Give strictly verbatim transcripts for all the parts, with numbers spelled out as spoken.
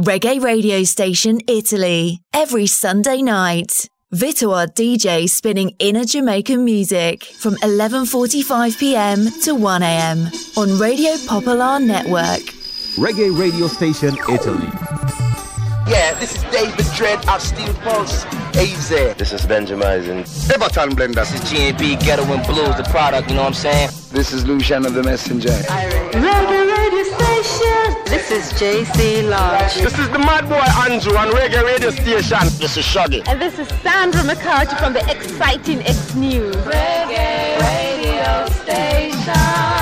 Reggae radio station Italy, every Sunday night. Vito our D J spinning inner Jamaican music from eleven forty-five p.m. to one a.m. on Radio Popular Network. Reggae radio station Italy. Yeah, this is David Dredd of Steel Pulse, A Z. This is Benjamin. Everton Blender. This is G and B Ghetto and Blues, the product, you know what I'm saying? This is Lucian of the Messenger. Reggae radio station. This is J C Lodge. This is the Mad Boy Andrew on Reggae radio station. This is Shuggy. And this is Sandra McCarthy from the exciting X News. Reggae radio station.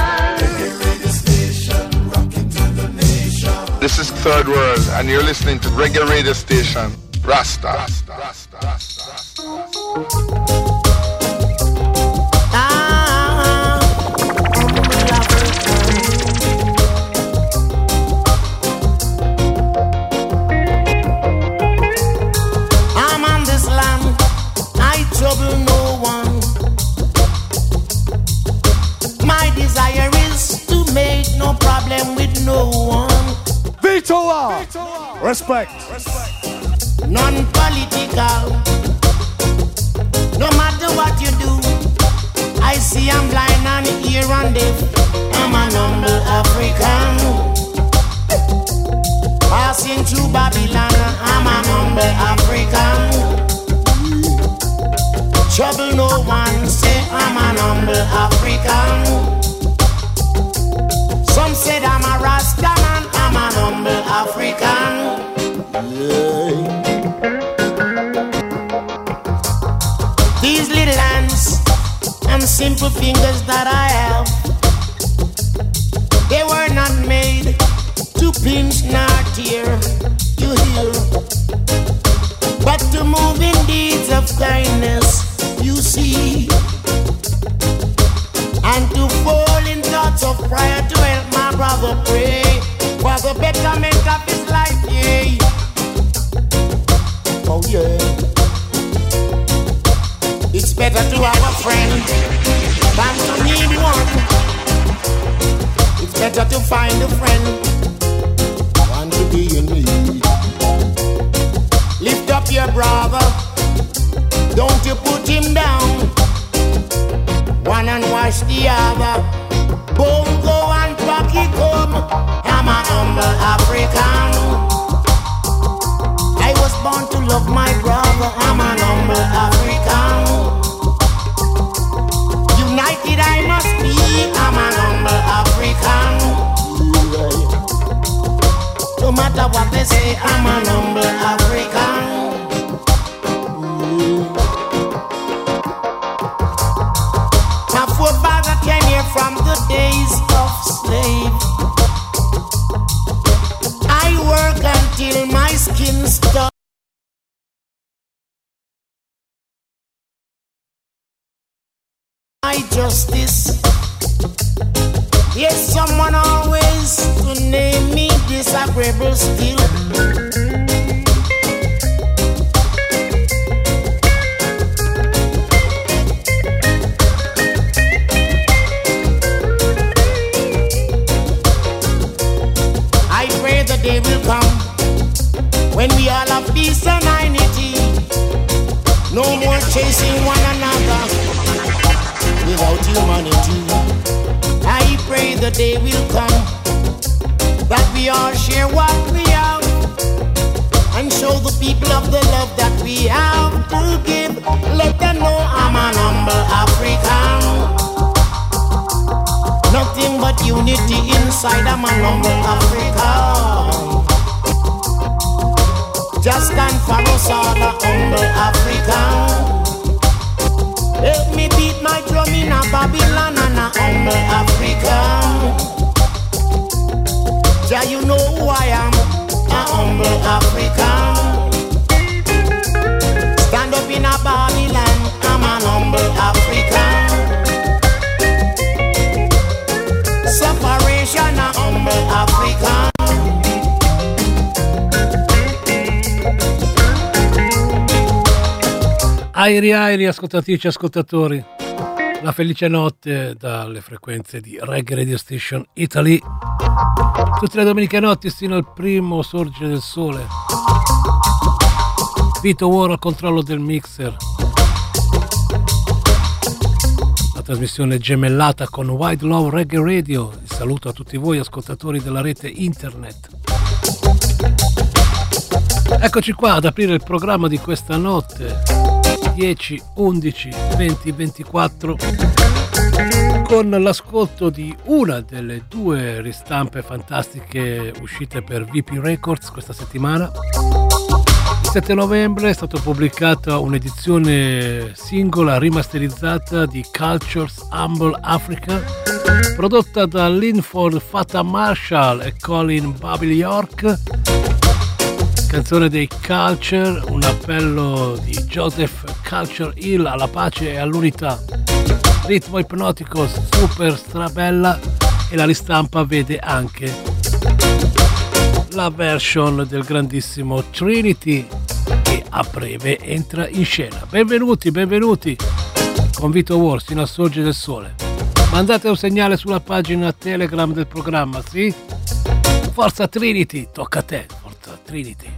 This is Third World, and you're listening to Reggae Radio Station, Rasta. Rasta, Rasta, Rasta, Rasta. Ah, I'm on this land, I trouble no one. My desire is to make no problem with no one. Vitoa! Respect. Non-political. No matter what you do, I see I'm blind and hear and deaf. I'm an humble African. Passing through Babylon, I'm an humble African. Trouble no one, say I'm an humble African. Some said I'm a Rasta man, I'm an humble African. Yeah. These little hands and simple fingers that I have, they were not made to pinch nor tear, you hear, but to move in deeds of kindness, you see, and to fall in thoughts of prayer to help my brother pray for the betterment of his life, yeah. Oh yeah. It's better to have a friend than to need one. It's better to find a friend than to be in need. Lift up your brother, don't you put him down. One and wash the other. Bongo and Paki come. I'm a humble African. I was born to love my brother. I'm an humble African. United I must be. I'm an humble African. No matter what they say, I'm an humble African. My forefather came here from the days of slave. I work until my skin stops. My justice. Yes, someone always to name me disagreeable still. The day will come when we all have peace and unity. No more chasing one another without humanity. I pray the day will come that we all share what we have and show the people of the love that we have to give. Let them know I'm an humble African. Nothing but unity inside, I'm an humble African. Just stand for us all, a humble African. Help me beat my drum in a Babylon and a humble African. Yeah, you know who I am, a humble African. Stand up in a Babylon, I'm an humble African. Separation, a humble African. Airi airi, ascoltatrici e ascoltatori. La felice notte dalle frequenze di Reggae Radio Station Italy. Tutte le domeniche notti sino al primo sorgere del sole. Vito War al controllo del mixer. La trasmissione gemellata con Wide Love Reggae Radio. Il saluto a tutti voi ascoltatori della rete internet. Eccoci qua ad aprire il programma di questa notte. dieci, undici, venti, ventiquattro con l'ascolto di una delle due ristampe fantastiche uscite per V P Records questa settimana. Il sette novembre è stata pubblicata un'edizione singola rimasterizzata di Cultures Humble Africa, prodotta da Linford Fata Marshall e Colin Bobby York. Canzone dei Culture, un appello di Joseph Culture Hill alla pace e all'unità. Ritmo ipnotico super strabella, e la ristampa vede anche la version del grandissimo Trinity che a breve entra in scena. Benvenuti, benvenuti con Vito War sino al sorgere del sole. Mandate un segnale sulla pagina Telegram del programma, sì? Forza Trinity, tocca a te. Trinity.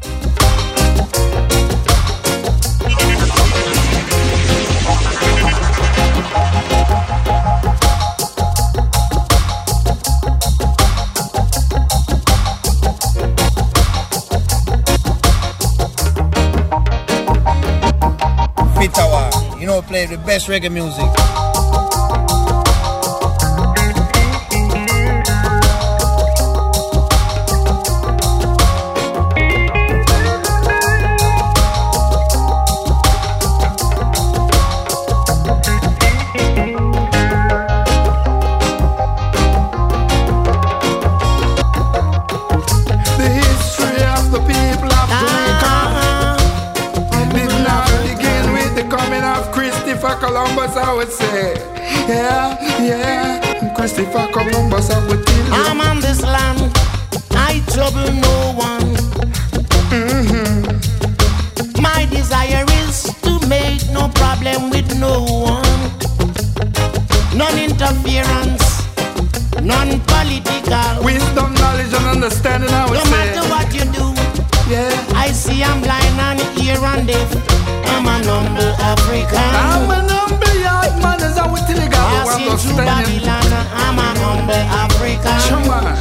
Vitawa, you know, play the best reggae music. Columbus, I would say, yeah, yeah, Christopher Columbus, I would tell you. I'm on this land, I trouble no one. Mm-hmm. My desire is to make no problem with no one. Non-interference, non-political. Wisdom, knowledge, and understanding, I would no say. No matter what you do, yeah. I see I'm blind and ear and deaf. I'm an humble African. I'm an humble young man, as I would tell you, God. Passing through Babylon, I'm an humble African. Come on.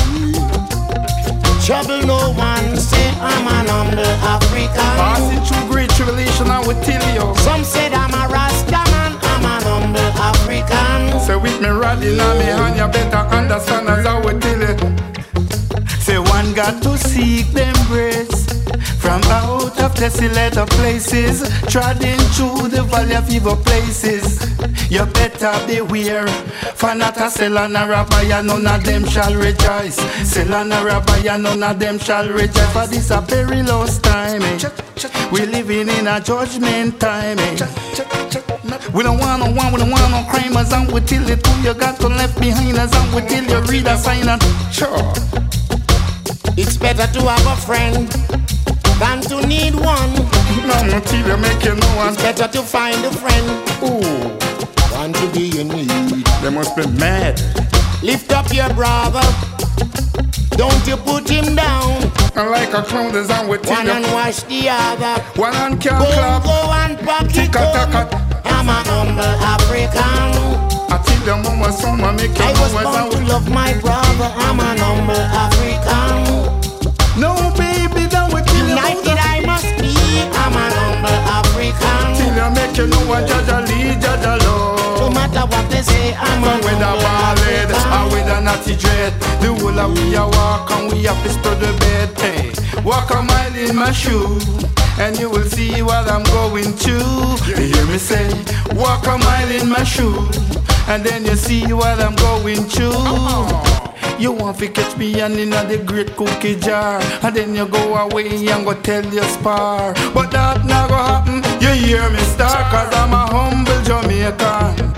Trouble no one, say I'm an humble African. Passing through great tribulation, I would tell you. Some said I'm a Rasta man, I'm an humble African. Say with me riding on me hand, you better understand as I would tell you. Say one got to seek them grace from out of desolate places, treading through the valley of evil places. You better beware, for not a sell and a rabbi, none of them shall rejoice. Sell and a rabbi, none of them shall rejoice. For this a perilous time, eh? We living in a judgment time, eh? We don't want no one, we don't want no crime, as I'm with till it you got to left behind, as I'm with till you read a sign and sure. It's better to have a friend than to need one. No, no, till you make you know one. It's better to find a friend ooh, than to be in need. They must be mad. Lift up your brother, don't you put him down. And like a clown, there's on with one and wash the other. One and can't go, clap. Go and pocket home. I'm a humble African. I tell your mama, someone make you I know was born to love my brother. I'm an humble African. No baby, that would kill you. United I must be. I'm an humble African. Till you make you know what Jaja lead, Jaja love. No matter what they say, I'm an humble African. With a ballad, or with a natty dread, the whole of we a walk and we have to spread the bed. Hey, walk a mile in my shoe, and you will see what I'm going through. You hear me say, walk a mile in my shoe, and then you see what I'm going through. Oh. You want to catch me and in the great cookie jar, and then you go away and go tell your spar. But that not go happen, you hear me start, cause I'm a humble Jamaican.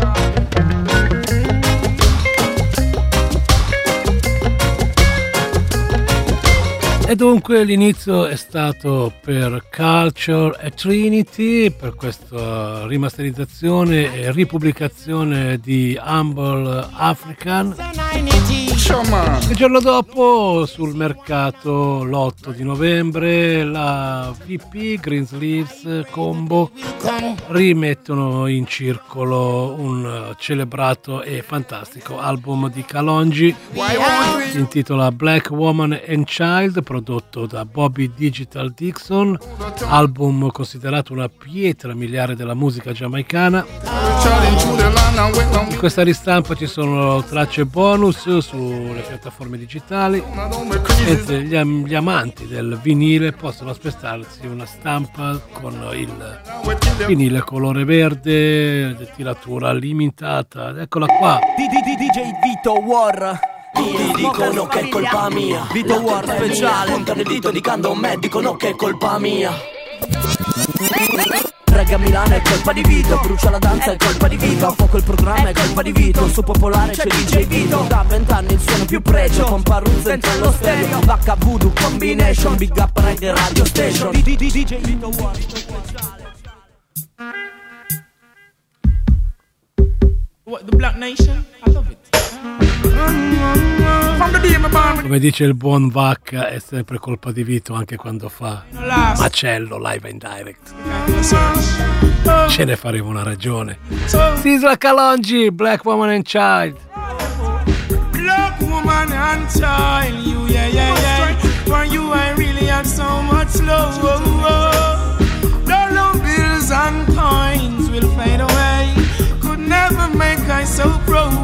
E dunque l'inizio è stato per Culture e Trinity, per questa rimasterizzazione e ripubblicazione di Humble African. Il giorno dopo sul mercato l'otto di novembre la V P Greensleeves Combo rimettono in circolo un celebrato e fantastico album di Kalonji, si intitola Black Woman and Child, prodotto da Bobby Digital Dixon, album considerato una pietra miliare della musica giamaicana. In questa ristampa ci sono tracce bonus sulle piattaforme digitali, mentre gli, am- gli amanti del vinile possono aspettarsi una stampa con il vinile colore verde, tiratura limitata. Eccola qua. D J Vito War. Tutti dicono che è colpa mia. Vito War speciale. Punta del dito indicando me, dicono che è colpa mia. Reggae a Milano è colpa di Vito, brucia la danza è colpa di Vito, a fuoco il programma è colpa di Vito, su popolare c'è D J Vito, da vent'anni il suono più pregio, con Parruzzo dentro lo stereo, Vacca Voodoo Combination, Big Up Reggae Radio Station, D J Vito War. What, the Black Nation? I love it. Come dice il buon Vacca, è sempre colpa di Vito anche quando fa macello live and direct. Ce ne faremo una ragione. Sisla Kalonji, Black Woman and Child. Black Woman and Child, you yeah yeah yeah. For you I really have so much love. Dollar bills and coins will fade away. Could never make I so proud.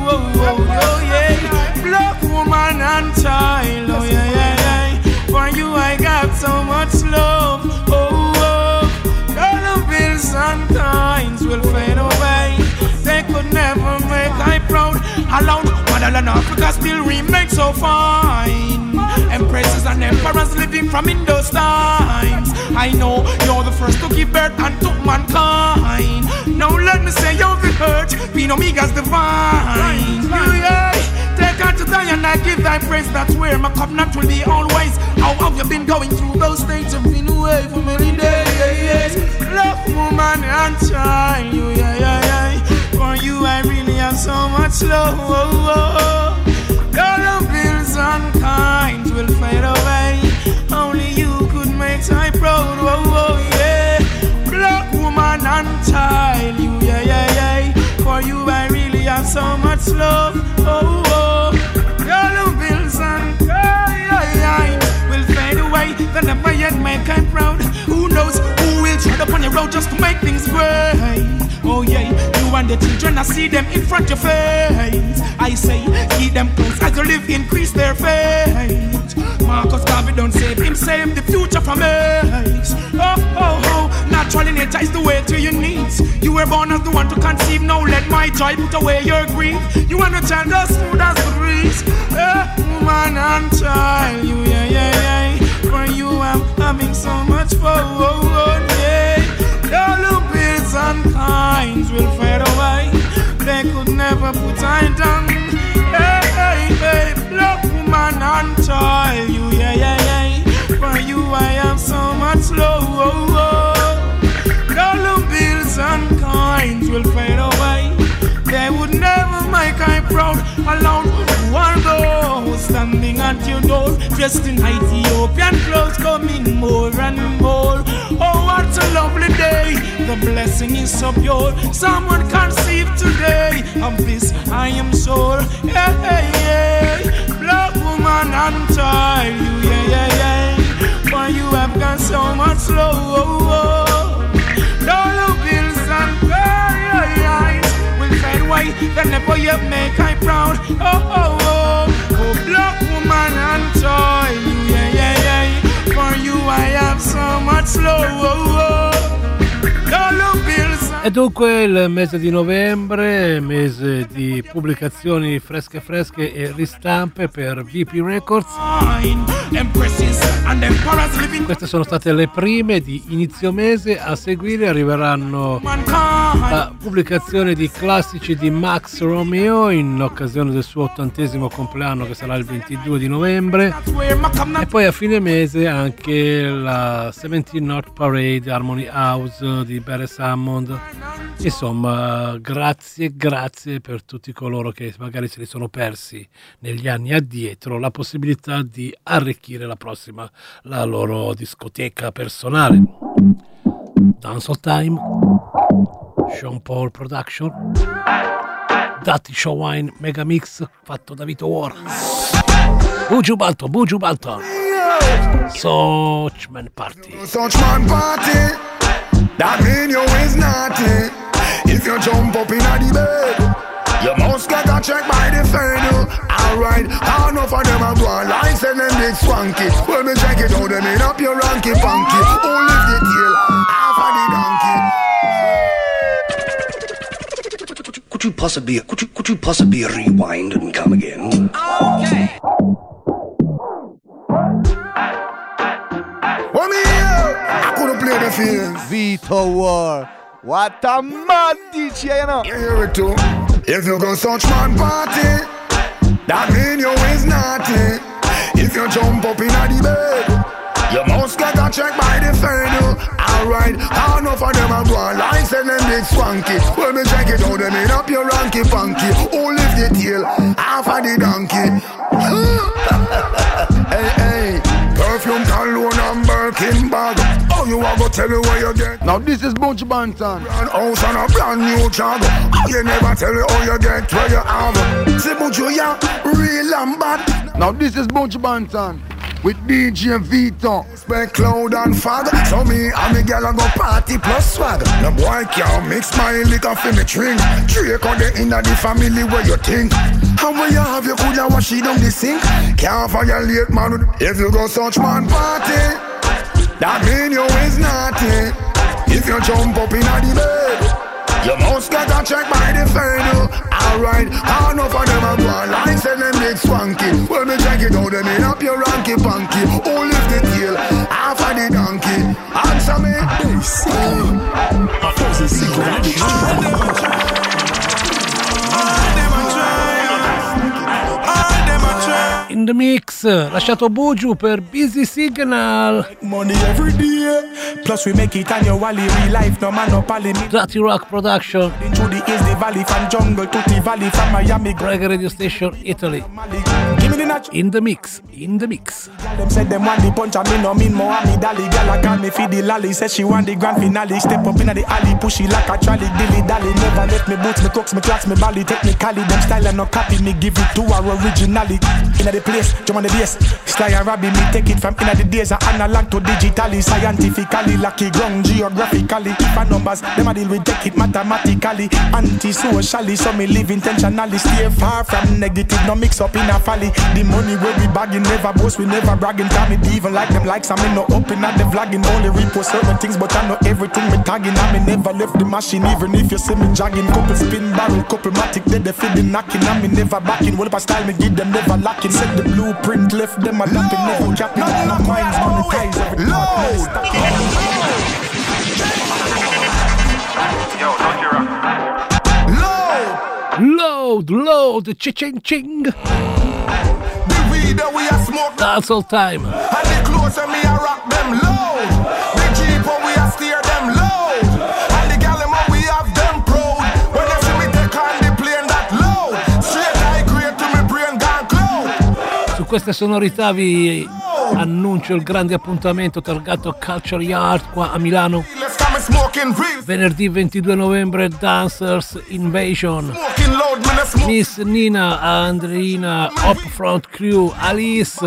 Oh yeah. Black woman and child, oh yeah, yeah, yeah. For you I got so much love, oh, oh. Dollar bills and coins will fade away. They could never make I proud. Allowed motherland Africa still remain so fine. Empresses and emperors living from in those times. I know you're the first to give birth and to mankind. Now let me say you're the hurt, being Omega's divine. You, yeah. Take her to die and I give thy praise. That's where my covenant will be always. How have you been going through those things? You've been away for many days. Love, woman and child, you, yeah, yeah, yeah. For you I really have so much love. Oh, oh, oh. Dollar bills and kinds will fade away. Only you could make I proud. Oh, oh, yeah. Black woman and child, you, yeah, yeah, yeah. For you I really have so much love. Oh, oh. Dollar bills and kinds will fade away. They never yet make I proud. Who knows who will tread upon your road just to make things great. Oh yeah, you and the children, I see them in front of your face. I say, keep them close as you live, increase their faith. Marcus Garvey don't save him, save the future from us. Oh, oh, oh, natural nature is the way to your needs. You were born as the one to conceive, now let my joy put away your grief. You and the child as smooth as the breeze. Eh, woman and child, you, yeah, yeah, yeah. For you I'm having so much fun, oh, oh, yeah. Dollar bills and kinds will fade away. They could never put I down. Hey, hey, hey, black woman and child, you, yeah, yeah, yeah. For you I have so much love. Oh, oh. Dollar bills and kinds will fade away. They would never make I proud. Alone, who are those standing at your door, dressed in Ethiopian clothes, coming more and more. Oh, what a lovely day. The blessing is so pure. Someone conceived today. Of this I am sure. Yeah, yeah, yeah. Black woman and child, you, yeah, yeah, yeah. For you have got so much love. Oh, oh. Dollar bills and coins will fade away. They never yet make I proud. Oh, oh, oh. Oh, black woman and child, you, yeah, yeah, yeah. For you I have so much love. Oh, oh. E dunque il mese di novembre, mese di pubblicazioni fresche fresche e ristampe per V P Records. Queste sono state le prime di inizio mese, a seguire arriveranno la pubblicazione di classici di Max Romeo in occasione del suo ottantesimo compleanno, che sarà il ventidue di novembre, e poi a fine mese anche la seventeen North Parade Harmony House di Barry Hammond. Insomma, grazie, grazie per tutti coloro che magari se li sono persi negli anni addietro la possibilità di arricchire la prossima, la loro discoteca personale. Dancehall Time, Sean Paul Production, Dati Showwine Mega Mix fatto da Vito War. Buju Balto, Buju Balto, Sochman Party. Sochman Party, that mean you is naughty. If you jump up in the bed, you must get a check by the Fed. Alright, how enough of them are going like send them big swanky. When me check it out, them in up your ranky funky. Who lift the tail, half of the donkey. Could you possibly, could you, could you possibly rewind and come again? Okay. What me here? I couldn't play the feelings. Vito War. What a mad D J, you know. You hear it too. If you go such man party, that mean you is naughty. If you jump up in the bed, you must get a check by the Fed. Alright, how enough of them are going like send them big swanky. When me check it out, them in up your ranky funky. Who lift the tail, half of the donkey. Hey, hey, perfume, cologne and Birkin bag. Oh, you are gonna tell me where you get. Now this is Bunch Banton. Brand house and a brand new job. You never tell me how you get where you have. See Bunch, you real and bad. Now this is Bunch Banton with D J Vito. Spec cloud and fog. So me and me girl a go party plus swag. No boy can't mix my liquor for me drink. Drake on the inna the family where you think. How will you have you coulda wash it down the sink? Can't violate man if you go such man party. That mean you is naughty. If you jump up inna the bed, you must get a check by the Fed. Alright, how enough of them are going like send them big swanky. When me check it out, them in up your ranky punky. Who lift the tail, half of the donkey. Answer me. In the mix, lasciato Buju per Busy Signal. Money every day, plus we make it annually. Real life, no man, no pally. Dirty Rock Production. Into the East the Valley, from jungle to the valley, from Miami. Reggae Radio Station, Italy. Give me the notch. In the mix, in the mix. Them said them want the punch, I mean no mean Mohammed Ali. Girl I call me feed the lolly, said she want the grand finale. Step up in the alley, push it like a trolley, dilly dally. Never left me boots, me cooks, me clocks, me bally. Technically, them style and no copy, me give it to her originally. In the place, jump on the bass, Sly and Robbie, me take it from in the days of analog to digitally, scientifically, lucky ground geographically. If numbers, them I deal with take it mathematically, anti-socially, so me live intentionally. Stay far from negative, no mix up in a folly. The money where we bagging, never boast, we never bragging. Tell me even like them likes, I mean no open at the vlogging, only repost certain things, but I know everything me tagging. I me never left the machine, even if you see me jogging. Couple spin barrel, couple matic, they they feed the knocking. I me never backing, well if I style me give them never lacking. Set the blueprint, left them a lapping, never capping. No minds monetize every part, never stacking. Yo, don't you rock. Load, load, ching ching. The weed that we a smoke. That's all time. And the clothes and me a rock them loud. The Jeep when we a steer them loud. And the Gallimon we have them proud. When you see me take on the plane that loud. Straight high grade to me brain gone cloud. Su queste sonorità vi annuncio il grande appuntamento targato Culture Yard qua a Milano. Venerdì ventidue novembre, Dancers Invasion. Miss Nina, Andreina, Upfront Crew, Alice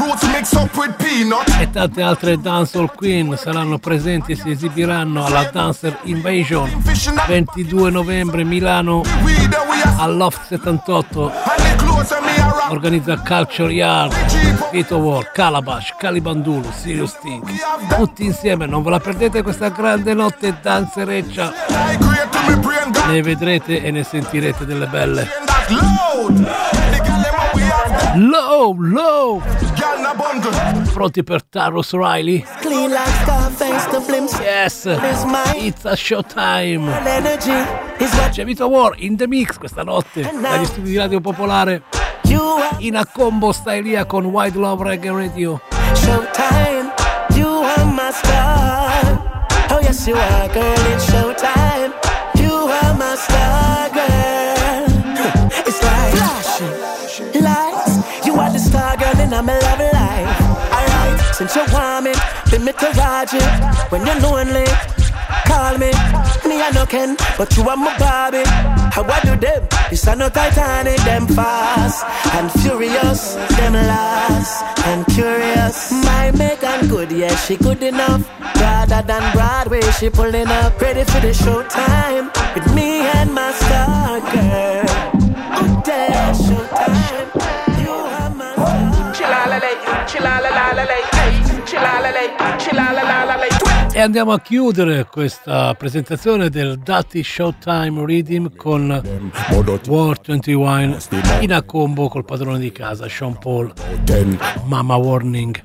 e tante altre dancehall queen saranno presenti e si esibiranno alla Dancer Invasion ventidue novembre Milano al Loft settantotto. Organizza Culture Yard, Vito War, Calabash, Calibandulu, Serious Thing, tutti insieme. Non ve la perdete questa grande notte danzereccia, ne vedrete e ne sentirete delle belle. Low, low. Pronti per Tarrus Riley? Clean like Scarface, the blimps. Yes, it's a showtime. C'è Vito War in the mix questa notte dagli studi di Radio Popolare. In a combo stai lì con Wide Love Reggae Radio. Showtime, you are my star. Oh yes you are, girl, it's showtime. You are my star, girl. It's like flashing lights. You are the star, girl, in my love life. Alright, since you want me, be me to Roger. When you're lonely, call me. Me I no Ken, but you are my Barbie. How I do them? It's a no Titanic. Them fast and furious. Them last and curious. My Megan good, yeah, she good enough. Rather than Broadway, she pulling up. Ready for the showtime with me and my star girl. Oh, damn, showtime. You are my star. Chilalale, chilalalale, chilalale, chilalalale. E andiamo a chiudere questa presentazione del Dati Showtime Redeem con War ventuno in a combo col padrone di casa Sean Paul. Mama Warning.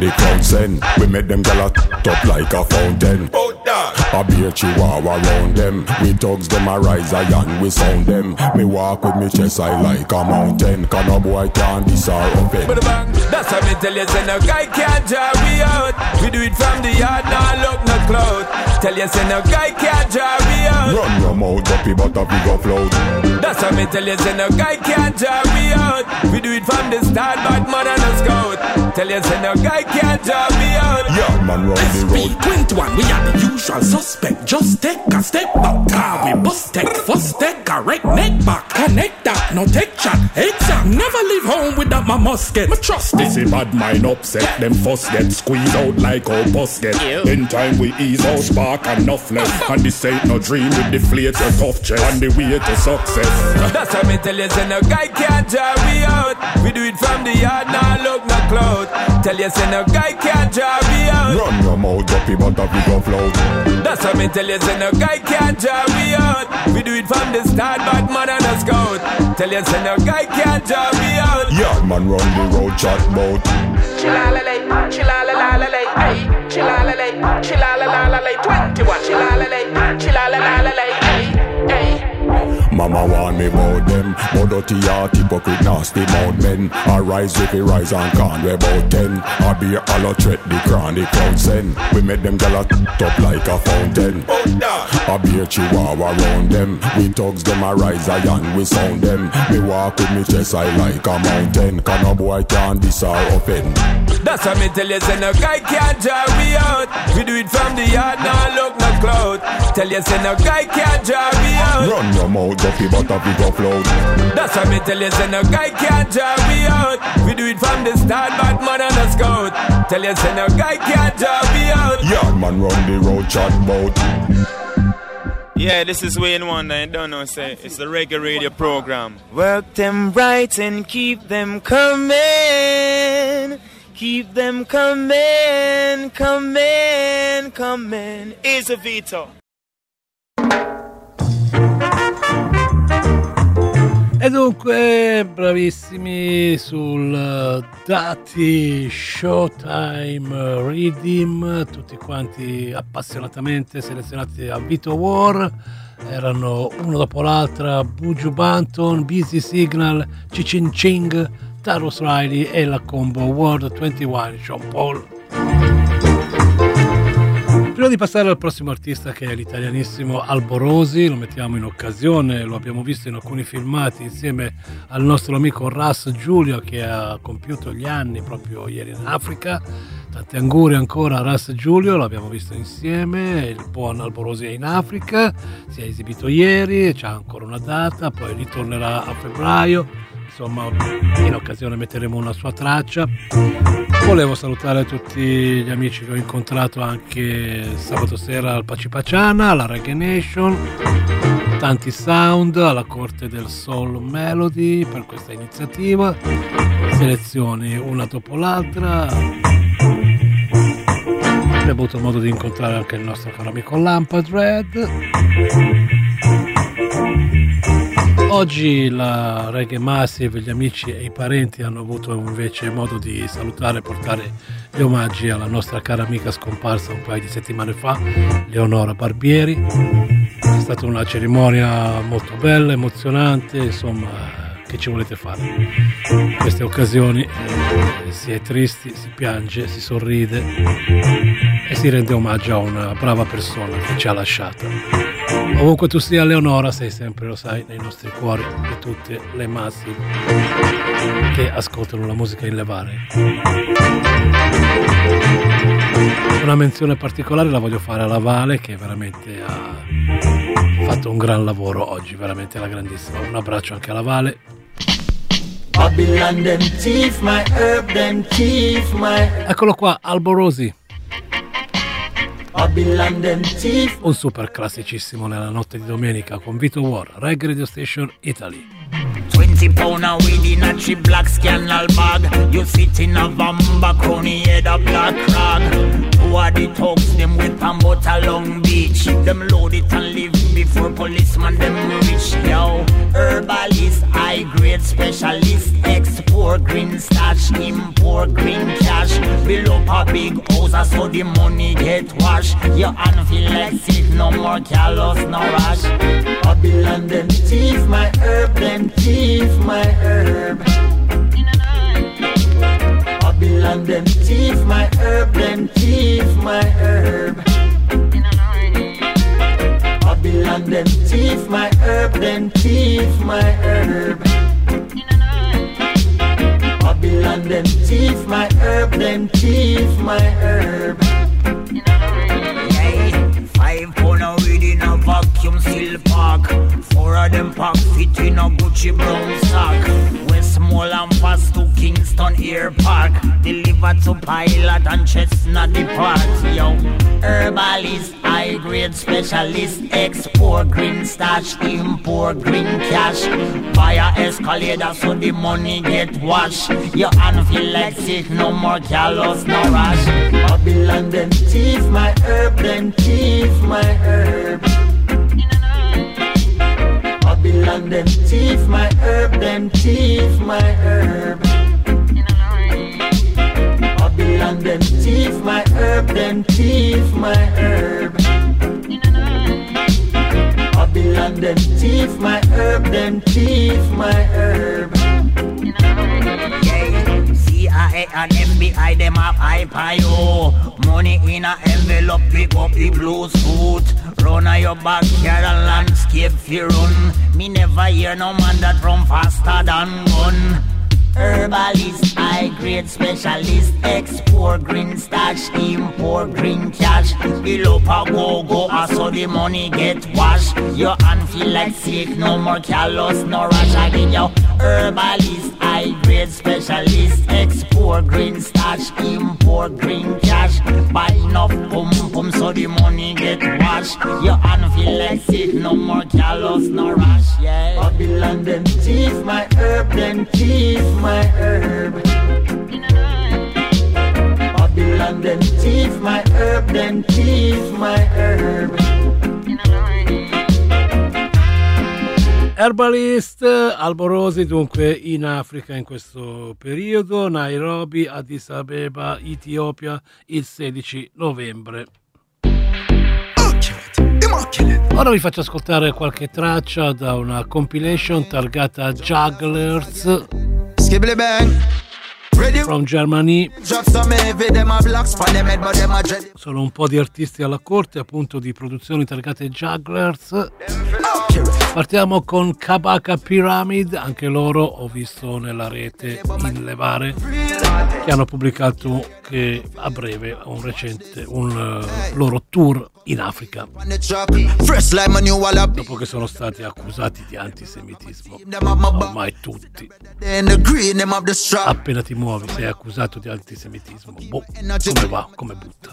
We made them gala top like a fountain. I be a chihuahua round them. We thugs them a rise a yan, we sound them. Me walk with me chest I like a mountain. Can no boy can't this or open. That's how me tell you, say no guy can't draw we out. We do it from the yard, now look no cloud. Tell you, say no guy can't draw we out. Run your mouth up, but a big up float. That's how me tell you, say no guy can't draw we out. We do it from the start, but man and a scout. Tell you, say no guy can't draw we out. Yeah, man run the road. twenty-one, we are the usual suspect. Just take a step back. Car we bust take first take correct neck back. Connect that, no take shot. Exact. Never leave home without my musket. My trust this is bad mind upset. Them first get squeezed out like our basket. In time we ease out spark and enough left. And this ain't no dream with deflate your tough chest. On the way to success. That's how me tell you, say no guy can't draw we out. We do it from the yard, now look no cloud. Tell you, say no guy can't draw we out. Run your mouth up, but a big up float. That's how me tell you, say no guy can't draw we out. We do it from the start, but man and a scout. Tell you, say no guy can't draw we out. Yeah, man run the road, chat bout. Chilalale, chilalalale, ay, chilalale, chilalalale, twenty-one, chilalale, chilalalale, ay, ay. Mama want me about them, but dirty heart, hypocrite, nasty mouth men. I rise if we rise and can't we about ten. I be a hollow threat, the crown, the crown send. We make them gala top like a fountain. I be a chihuahua round them. We thugs them a rise a yan, we sound them. Me walk with me chest I like a mountain. Can no boy can't this or offend. That's how me tell you, say no guy can't draw we out. We do it from the yard, now look no cloud. Tell you, say no guy can't draw we out. Run your mouth up, but a big up float. That's how me tell you, say no guy can't draw we out. We do it from the start, but man and a scout. Tell you, say no guy can't draw we out. Yeah, man run the road, chat bout. Yeah, this is Wayne Wonder, I don't know, say it's the Reggae Radio program. Work them right and keep them coming. Keep them coming, coming, coming. Is a Vito. E dunque, bravissimi sul Dati Showtime Redeem, tutti quanti appassionatamente selezionati a Vito War. Erano uno dopo l'altra Buju Banton, Busy Signal, Cicin Ching, Tarrus Riley e la combo World ventuno, Sean Paul. Prima di passare al prossimo artista, che è l'italianissimo Alborosi, lo mettiamo in occasione, lo abbiamo visto in alcuni filmati insieme al nostro amico Ras Giulio, che ha compiuto gli anni proprio ieri in Africa. Tanti auguri ancora a Ras Giulio, l'abbiamo visto insieme, il buon Alborosi è in Africa, si è esibito ieri, c'ha ancora una data, poi ritornerà a febbraio, insomma in occasione metteremo una sua traccia. Volevo salutare tutti gli amici che ho incontrato anche sabato sera al Pacipaciana, alla Reggae Nation, tanti sound alla corte del Soul Melody per questa iniziativa, selezioni una dopo l'altra. Abbiamo avuto modo di incontrare anche il nostro caro amico Lampard Red. Oggi la Reggae Massive, gli amici e i parenti hanno avuto invece modo di salutare e portare gli omaggi alla nostra cara amica scomparsa un paio di settimane fa, Leonora Barbieri. È stata una cerimonia molto bella, emozionante, insomma, che ci volete fare? In queste occasioni eh, si è tristi, si piange, si sorride e si rende omaggio a una brava persona che ci ha lasciato. Ovunque tu sia, Leonora, sei sempre, lo sai, nei nostri cuori e tutte le masse che ascoltano la musica in levare. Una menzione particolare la voglio fare alla Vale, che veramente ha fatto un gran lavoro oggi, veramente la grandissima. Un abbraccio anche alla Vale. Babylon them thief my herb, them thief my... Eccolo qua, Alborosi. Babylon them thief. Un super classicissimo nella notte di domenica con Vito War, Reggae Radio Station Italy. Twenty pound of weed in a cheap black scandal bag. You sit in a vamba crony head a black rag. Who are the thugs them with a butter Long Beach? Them load it and leave before policeman them reach. Yo, herbalist, high grade specialist, export green stash, import green cash. Build up a big house so the money get washed. Your hand feel like sick, no more callous, no rush. Babylon them thief my herb, them thief my herb. Babylon them thief my herb, them thief my herb. Babylon them thief my herb, them thief my herb. Babylon them thief my herb, them thief my herb. Five pound of weed in a vacuum seal pack. Four of them pack fit in a Gucci brown sack. Westmoreland and pass to Kingston Air Park. Deliver to Pilot and Chestnut Depart. Yo, herbalist, high grade specialist, export green stash, import green cash. Buy a escalator so the money get washed. Your hand feel like sick, no more callous, no rush. Babylon them thief my herb, them thief my herb. Babylon them thief my herb, them thief my herb. Babylon them thief my herb, them thief my herb. Babylon them thief my herb, them thief my herb. C I A and M B I them have hyper yo. Money in a envelope, pick up the blue suit. Run a your backyard and landscape fi run. Me never hear no man that run faster than gun. Herbalist, high grade specialist, export green stash, import green cash. Bill up a go go, so the money get washed. Your hand feel like sick, no more callous, no rush. Again, yo, herbalist, high grade specialist, export green stash, import green cash. Buy enough pum pum so the money get washed. Your hand feel like sick, no more callous, no rush. Yeah. Babylon them thief my herb, them thief my herb. Babylon them thief my herb, them thief my herb. Herbalist, Alborosi dunque in Africa in questo periodo, Nairobi, Addis Abeba, Etiopia il sedici novembre. Ora vi faccio ascoltare qualche traccia da una compilation targata Jugglers from Germany. Sono un po' di artisti alla corte, appunto, di produzioni targate Jugglers. Partiamo con Kabaka Pyramid, anche loro ho visto nella rete in levare che hanno pubblicato che a breve un recente un uh, loro tour in Africa dopo che sono stati accusati di antisemitismo. Ormai tutti, appena ti muovi sei accusato di antisemitismo. Boh, come va, come butta.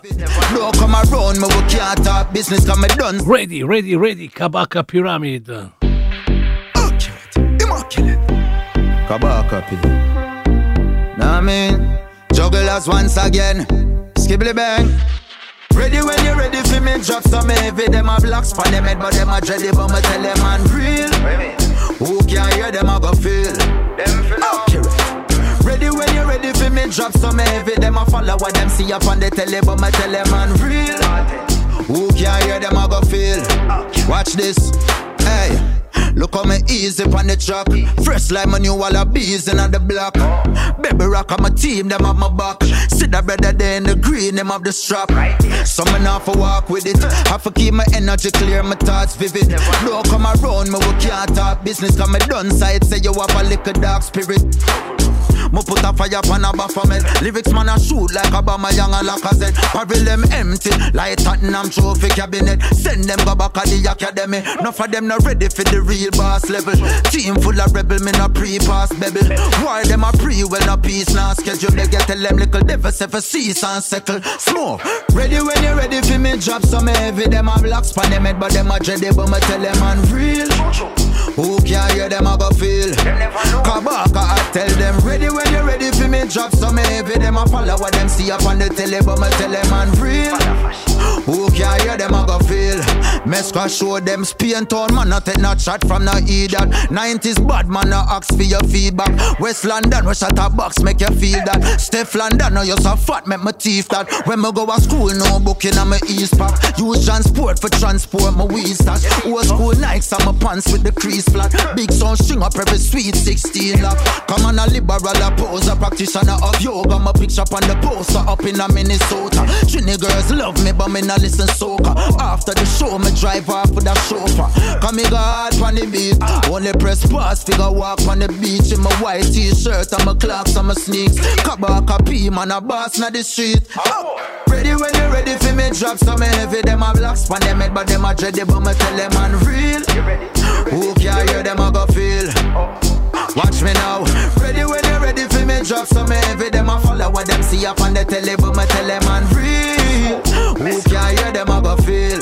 Ready, ready, ready, Kabaka Pyramid. Kabaka Pyramid. Nah, I mean, jugglers once again, skibbly bang. Ready when you're ready for me, drop some heavy. Them a blocks for them head, but them a dready, but me tell them I'm real. Who can hear them I go feel? Them feel okay. Ready when you ready for me drop some heavy. Them a follow what them see up on the telly, but my tell them man real. Who can hear them I go feel? Watch this, hey. Look how me easy on the track. Fresh like my new wall of bees in the block. Baby rock on my team, them have my back. See the brother there in the green, them have the strap. Some me not for walk with it. Have to keep my energy clear, my thoughts vivid. Don't come around me, we can't talk business. Cause me done side, say you have a little dark spirit. Me put a fire pan a Baphomet. Lyrics man a shoot like Obama Young and Lacazette. Parallel them empty like Tottenham trophy cabinet. Send them go back at the academy. None of them not ready for the real boss level. Team full of rebel, me no pre-pass bebel. Why them a pre when no peace now schedule. They get tell them little devil say for cease and settle. Smoke. Ready when you ready for me drop some heavy. Them a black span them head but them a dready. But me tell them man real. Who can hear them I go feel? Kabaka I tell them ready when you ready for me drop some heavy. Them a follow what them see up on the telly. But me tell them man real. Who can hear them I go feel? Mesca show them Spain town man not take no chat from no idiot. nineties bad man no ask for your feedback. West London we shut a box make you feel that. Steph London no you so fat make my teeth that. When me go to school no booking on my East pack. Use transport for transport my weed stash. Old school Nikes on my pants with the crease flat. Big sound string up every sweet sixteen lock. Come on a liberal a poser practitioner of yoga. My picture up on the poster up in a Minnesota. Trini girls love me but me not listen soca. After the show me drive off with a chauffeur. Come me go hard on the beat. Only press pause figure walk on the beach. In my white t-shirt and my clocks and my sneaks. Kabaka P man a boss na the street. Oh. Ready when you ready for me drop some heavy. Them a black span them head but them a dready. But me tell them man real. Who can hear them I go feel? Watch me now. Ready when you ready for me drop some heavy. Them a follow what them see up on the telly. But me tell them man real. Who can hear them I go feel?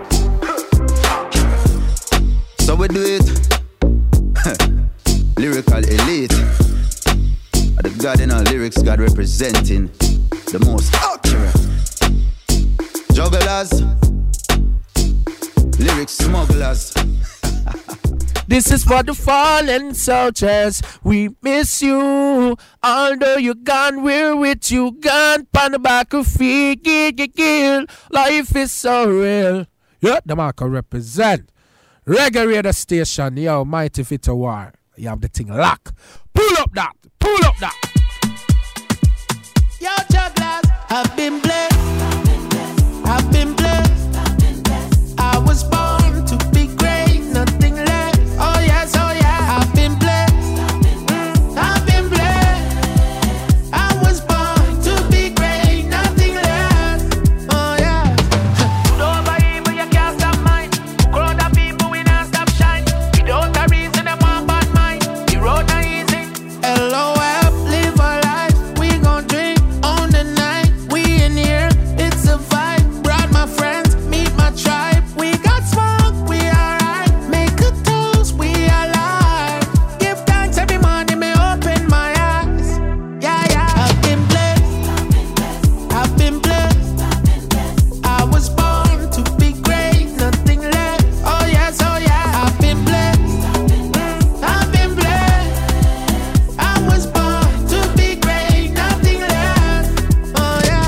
So we do it. Lyrical elite. The God in our lyrics, God representing the most accurate. Jugglers, lyrics smugglers. This is for the fallen soldiers. We miss you. Although you're gone, we're with you. Gone on the back of feet. Life is so real. Yeah, the Marco represent. Reggae Radio Station. Yo, Mighty Fit a War. You have the thing locked. Pull up that. Pull up that. Yo, jugglers, I've been blessed. I've been blessed. I was born to be great, nothing less. Oh yes, oh yeah. I've been blessed. Mm, I've been blessed. I was born to be great, nothing less. Oh yeah. Over evil, you can't stop mine. Crowd of people, we not stop shine. Without a reason, them want bad mind. The road not easy. L O L, live our life. We gon' drink on the night. We in here, it's a vibe. Brought my friends, meet my tribe. We got smoke, we alright. Make a toast, we alive. Give thanks every morning, me open my eyes. Yeah, yeah. I've been blessed. I've been blessed. I was born to be great, nothing less. Oh yes, oh yeah. I've been blessed. Mm, I've been blessed. I was born to be great, nothing less. Oh yeah.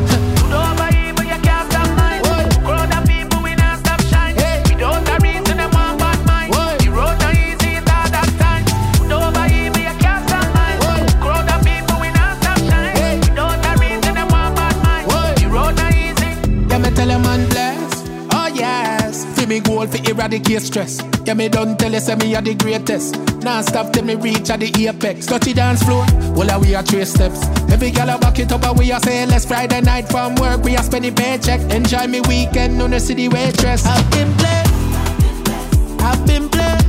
Over evil, you can't stop mine. Crowd of people, we not stop shine. Without a reason, them want bad mind. The road not easy, it's hard at times. Over evil, you can't stop mine. Crowd of people, we not stop shine. Without a reason, them want bad mind. The road not easy. Yeah, me tell you man bless. Oh yes. Feel me goal for eradicate stress. Yeah, me done tell you say me are the greatest. Now stop till me reach at the apex. Touch the dance floor, well we are three steps. Every girl a back it up and we are say let's Friday night from work. We are spend the paycheck. Enjoy me weekend on the city waitress. I've been blessed. I've been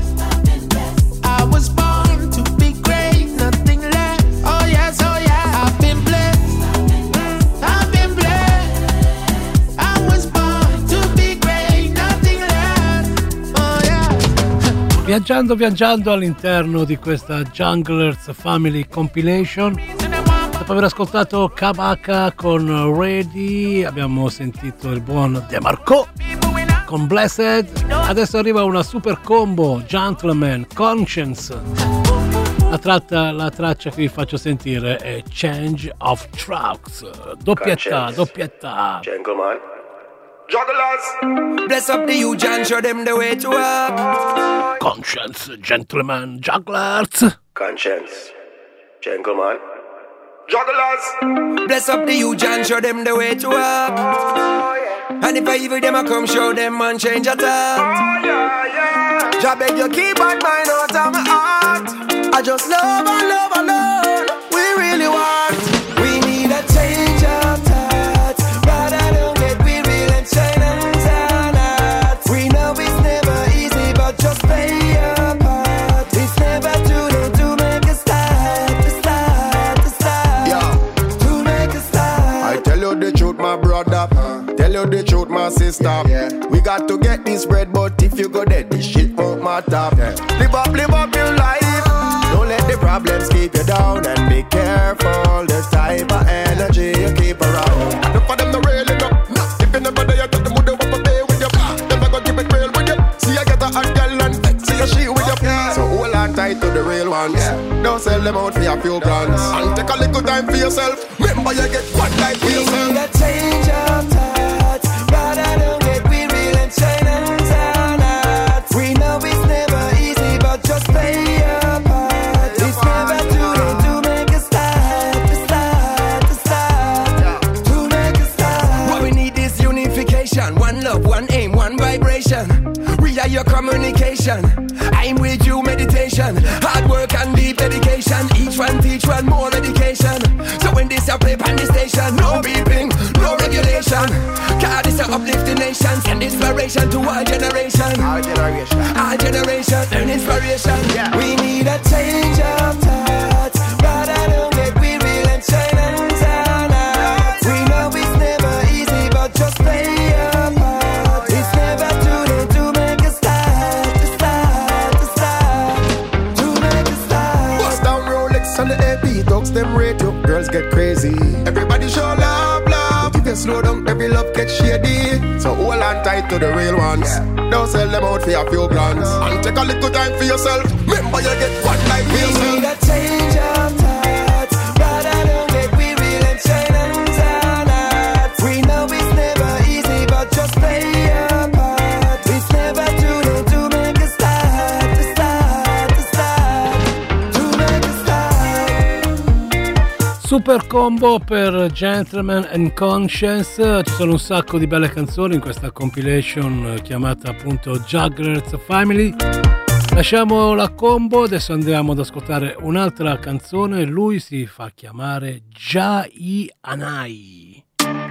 blessed. I was born to be great, nothing less. Oh yes, oh yeah. I've been blessed. Mm, I've been blessed. I was born to be great, nothing less. Oh yeah. Viaggiando, viaggiando all'interno di questa Junglers Family Compilation. Dopo aver ascoltato Kabaka con Ready, abbiamo sentito il buon De Marco con Blessed. Adesso arriva una super combo, Gentleman, Conscience. La, tratta, la traccia che vi faccio sentire è Change of Tracks. Doppietta, doppietta. Gentleman. Jugglers, bless up the youth and show them the way to work. Conscience, Gentleman, Jugglers. Conscience, Gentleman. Jugglers, bless up the youth and show them the way to work. And if I evil them, I come show them and change your thought. Jah beg you keep on mind out of my heart. I just love and love alone. We really want. We need a change of thought. Rather than get we real and shine and turn out. We know it's never easy, but just play your part. It's never too late to make a start, to start, to start. Yeah. To make a start. I tell you the truth, my brother. Tell you the truth, my sister. Yeah. We got to get this bread, but if you go dead, this shit won't matter. Yeah. Live up, live up your life. Don't let the problems keep you down, and be careful the type of energy you keep around. Look for them to rail it up. If you never there, you get them with the up there with you. Them I go keep it real with you. See you get a hot girl and see you she with you. Yeah. So hold on tight to the real ones. Yeah. Don't sell them out for your few plans. And take a little time for yourself. Remember you get one life for yourself. We need a change of thought. Rather than get we real and shine and turn out. We know it's never easy, but just play your part. It's never too late to make a start, to start, to start, to make a start. What we need is unification. One love, one aim, one vibration. We are your communication. I'm with you, meditation. Hard work and deep dedication. Each one teach one more medication. So when this a play on the station, no beeping, no regulation. God is a uplifting nation. Send inspiration to our generation. Our generation. Our generation. Earn inspiration. Yeah. We need a change of thought. Rather than get we real and shine and turn out. We know it's never easy, but just play your part. It's never too late to make a start, to start, to start, to make a start. Bust down Rolex on the A P, dogs them rate you. Girls get crazy. Everybody show love, love. If you slow down, every love gets shady. So hold on tight to the real ones. Yeah. Don't sell them out for your few plans. And take a little time for yourself. Remember you get one life for yourself. We need a change of thought. Rather than get we real and shine and turn out. We know it's never easy, but just play your part. It's never too late to make a start, to start, to start, to make a start. Super combo per Gentleman and Conscience. Ci sono un sacco di belle canzoni in questa compilation chiamata appunto Jugglers Family. Lasciamo la combo, adesso andiamo ad ascoltare un'altra canzone. Lui si fa chiamare Jai Anai.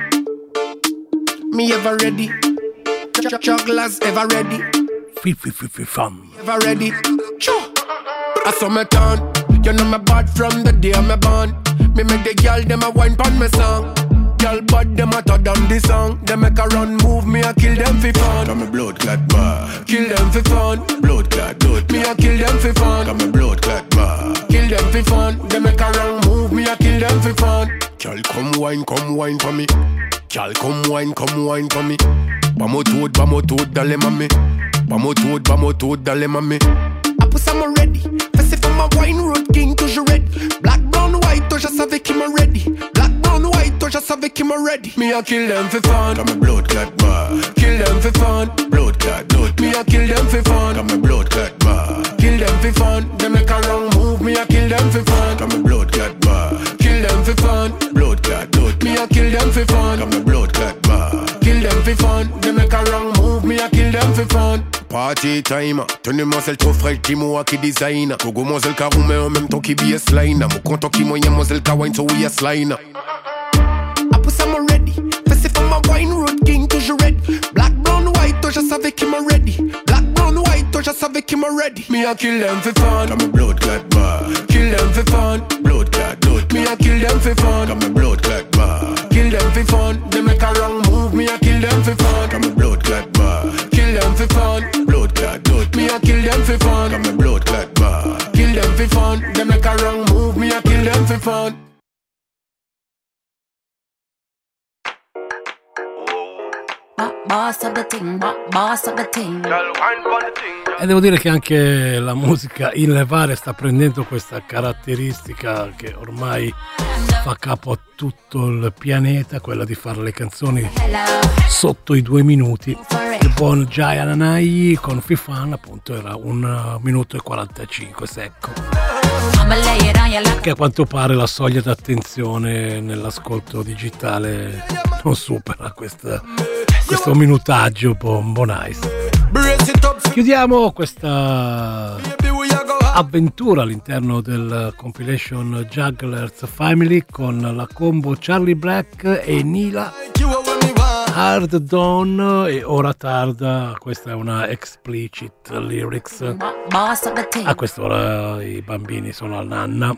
Me ever ready? Jugglers ever ready? Fi fi fi fi fun. Ever ready? Sure. I saw me turn. You know me bad from the day me born. Me make the girl them a wine pon me song. Girl bad them a thud on the song. They make a run move me a kill them for fun. Come me blood clot bad. Kill them for fun. Blood clot, blood. Me a kill them for fun. Come me blood clot bad. Kill them for fun. They make a run move me a kill them for fun. Girl come wine, come wine for me. Girl come wine, come wine for me. Vamos todo, vamos todo, dale mami. Vamos todo, vamos todo, dale mami. I put some ready. Fessé for my wine road king toujours red. Black, brown, white, toi je savais qu'il m'a ready. Black, brown, white, toi je savais qu'il m'a ready. Me a kill them for fun. Come me blood clot bad. Kill them for fun. Blood clot, blood. Me a kill them for fun. Come me blood clot bad. Kill them for fun. They make a wrong move. Me a kill them for fun. Come me blood clot bad. Kill them for fun. Blood clot, blood. Me a kill them for fun. Come me blood clot bad. Kill them for fun. They make a wrong move. Me a kill them for fun. Party time, tenez-moi celle trop fraîche, dis-moi qui design. Gogo moi celle carou mais en même temps qui B S line. Mon content qui moyen moi celle ka wine so we S line. I put some ready. Fessé for my wine road king toujours red. Black, brown, white, toi je savais qu'il m'a ready. Black, brown, white, toi je savais qu'il m'a ready. Me a kill them for fun. Come me blood clot bad. Kill them for fun. Blood clot, blood. Me a kill them for fun. Come me blood clot bad. Kill them for fun. They make a wrong move. Me a kill them for fun. Come me blood clot bad. Kill them for fun. Blood clot, blood. Me a kill them for fun. Come me blood clot bad. Kill them for fun. They make a wrong move. Me a kill them for fun. boss of the thing, boss of the thing. E devo dire che anche la musica in levare sta prendendo questa caratteristica che ormai fa capo a tutto il pianeta, quella di fare le canzoni sotto i due minuti. Il buon Jay Ananai con Fifan appunto era un minuto e quarantacinque secco, che a quanto pare la soglia d'attenzione nell'ascolto digitale non supera questa, questo minutaggio un po', un po' nice. Chiudiamo questa avventura all'interno del compilation Jugglers Family con la combo Charlie Black e Nila, Hard Dawn e Ora Tarda. Questa è una explicit lyrics. A quest'ora i bambini sono a nanna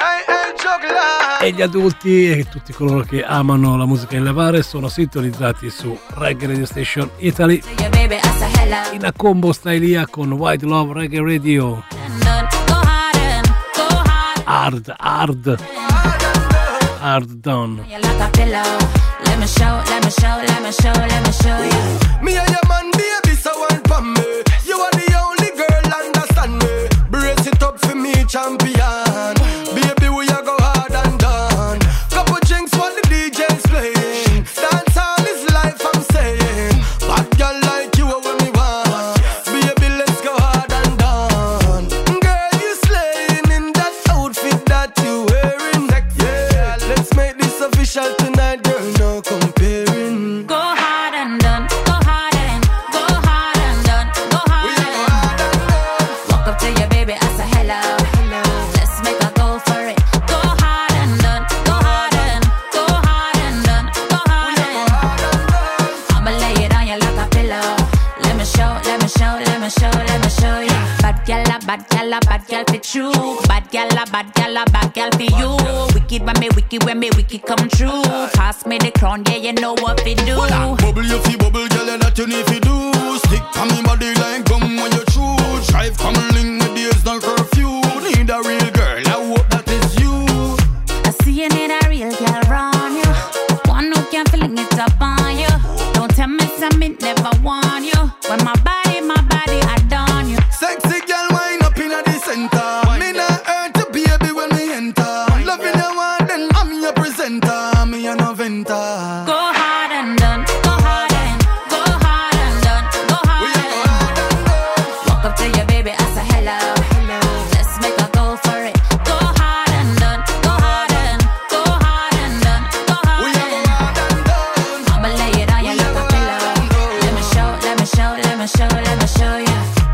e gli adulti e tutti coloro che amano la musica in levare sono sintonizzati su Reggae Radio Station Italy in combo stylia con White Love Reggae Radio. Hard, hard, hard done. Let me show, let me show, let me show, let me show you. Me and your man, baby, so one for me. You are the only girl, understand me. Brace it up for me, champion. Baby, we a go hard and done. Couple drinks for the D J's playing. Dance all is life, I'm saying. Bad girl like you are what me want. Baby, let's go hard and done. Girl, you slaying in that outfit that you wearing. Yeah, let's make this official tonight, girl. No comparing. Go hard and done. Go hard and go hard and done. Go hard and walk up to your baby, I say hello. Let's make a go for it. Go hard and done. Go hard and go hard and done. Go hard and I'ma lay it on you like a pillow. Let me show, let me show, let me show, let me show you. Bad gal, bad gal, bad gal for true. Bad gal, bad gal, bad gal for you. Wicked when me wicked when me wicked come true. Pass me the crown, yeah, you know what to do. Bubble you fi bubble, girl, and that you need to do. Stick to me body like gum when you chew. Drive come link, me days no curfew. Need a real girl, I hope that is you. I see you need a real girl around you. One who can fling it up on you. Don't tell me something never want you. When my body, my body, I done you. Sexy girl, wind up in the center. Me not hurt you, baby, when me enter. Loving you one, then I'm your presenter. Me an inventor. Go hard and done. Go hard and go hard and done. Go hard and walk up to your baby, I say hello. Let's make a go for it. Go hard and done. Go hard and go hard and done. Go hard and I'ma lay it on you like a pillow. Let me show, let me show, let me show, let me show you.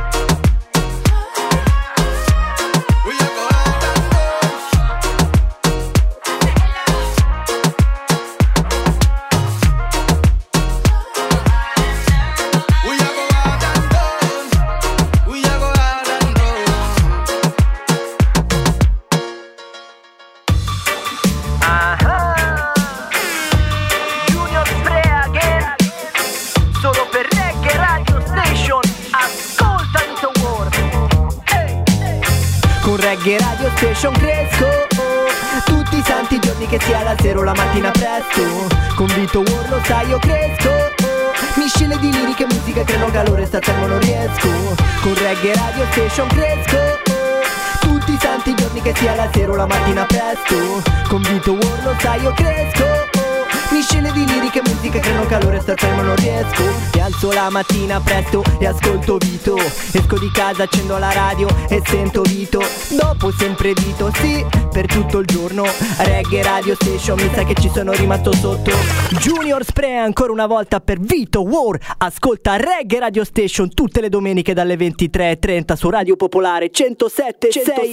Junior Sprea again. Solo per Reggae Radio Station. Ascolta il World. Hey. Con Reggae Radio Station cresco, oh. Tutti i santi giorni, che sia la sera o la mattina presto. Con Vito World lo sai io cresco, oh. Miscele di liriche e musica creano calore, sta fermo non riesco. Con Reggae Radio Station cresco, oh. Tutti i santi giorni, che sia la sera o la mattina presto. Con Vito World lo sai io cresco, oh. Miscele di liriche e musica creano calore, star fermo non riesco. Mi alzo la mattina presto e ascolto Vito. Esco di casa, accendo la radio e sento Vito. Dopo sempre Vito, sì, per tutto il giorno. Reggae Radio Station, mi sa che ci sono rimasto sotto. Junior Spray ancora una volta per Vito War. Ascolta Reggae Radio Station tutte le domeniche dalle ventitré e trenta su Radio Popolare centosette sei.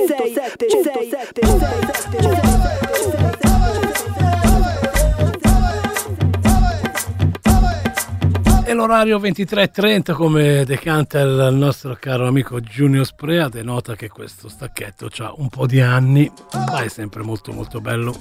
E l'orario ventitré e trenta, come decanta il nostro caro amico Junior Sprea, denota che questo stacchetto ha un po' di anni, ma è sempre molto molto bello.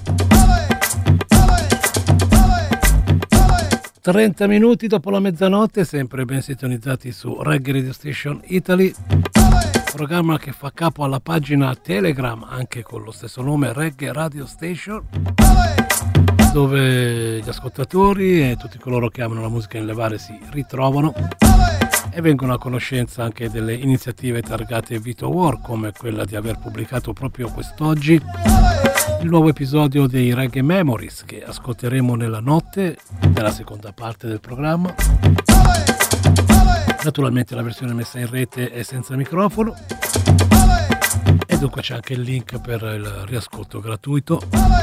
trenta minuti dopo la mezzanotte, sempre ben sintonizzati su Reggae Radio Station Italy, programma che fa capo alla pagina Telegram anche con lo stesso nome, Reggae Radio Station. dove gli ascoltatori e tutti coloro che amano la musica in levare si ritrovano e vengono a conoscenza anche delle iniziative targate Vito War, come quella di aver pubblicato proprio quest'oggi il nuovo episodio dei Reggae Memories, che ascolteremo nella notte della seconda parte del programma. Naturalmente la versione messa in rete è senza microfono e dunque c'è anche il link per il riascolto gratuito.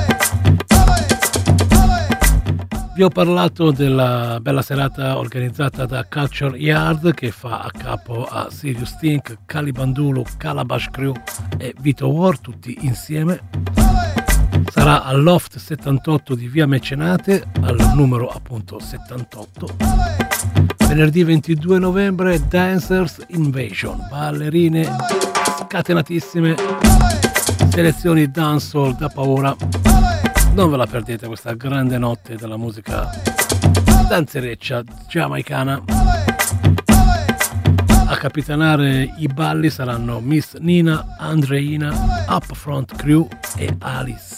Vi ho parlato della bella serata organizzata da Culture Yard, che fa a capo a Sirius Think, Calibandulu, Calabash Crew e Vito War, tutti insieme. Sarà al Loft settantotto di via Mecenate, al numero appunto settantotto. Venerdì ventidue novembre Dancers Invasion, ballerine scatenatissime, selezioni dancehall da paura. Non ve la perdete questa grande notte della musica danzereccia giamaicana. A capitanare i balli saranno Miss Nina, Andreina, Upfront Crew e Alice.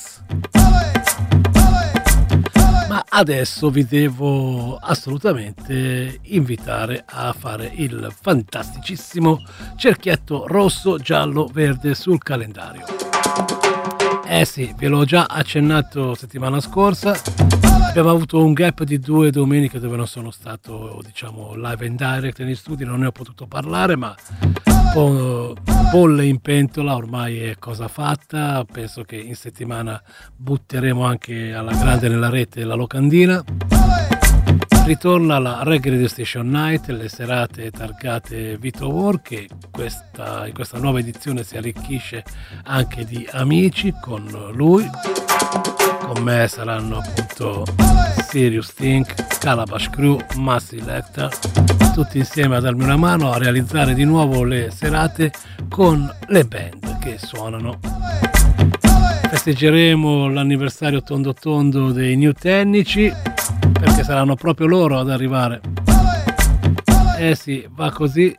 Ma adesso vi devo assolutamente invitare a fare il fantasticissimo cerchietto rosso, giallo, verde sul calendario. Eh sì, ve l'ho già accennato settimana scorsa, abbiamo avuto un gap di due domeniche dove non sono stato, diciamo, live and direct negli studi, non ne ho potuto parlare, ma un po' bolle in pentola ormai è cosa fatta. Penso che in settimana butteremo anche alla grande nella rete la locandina. Ritorna la Reggae Radio Station Night, le serate targate Vito War, che questa, in questa nuova edizione si arricchisce anche di amici con lui. Con me saranno appunto Sirius Think, Calabash Crew, Massi Lecter, tutti insieme a darmi una mano a realizzare di nuovo le serate con le band che suonano. Festeggeremo l'anniversario tondo tondo dei New Tennici, perché saranno proprio loro ad arrivare. Eh sì, va così.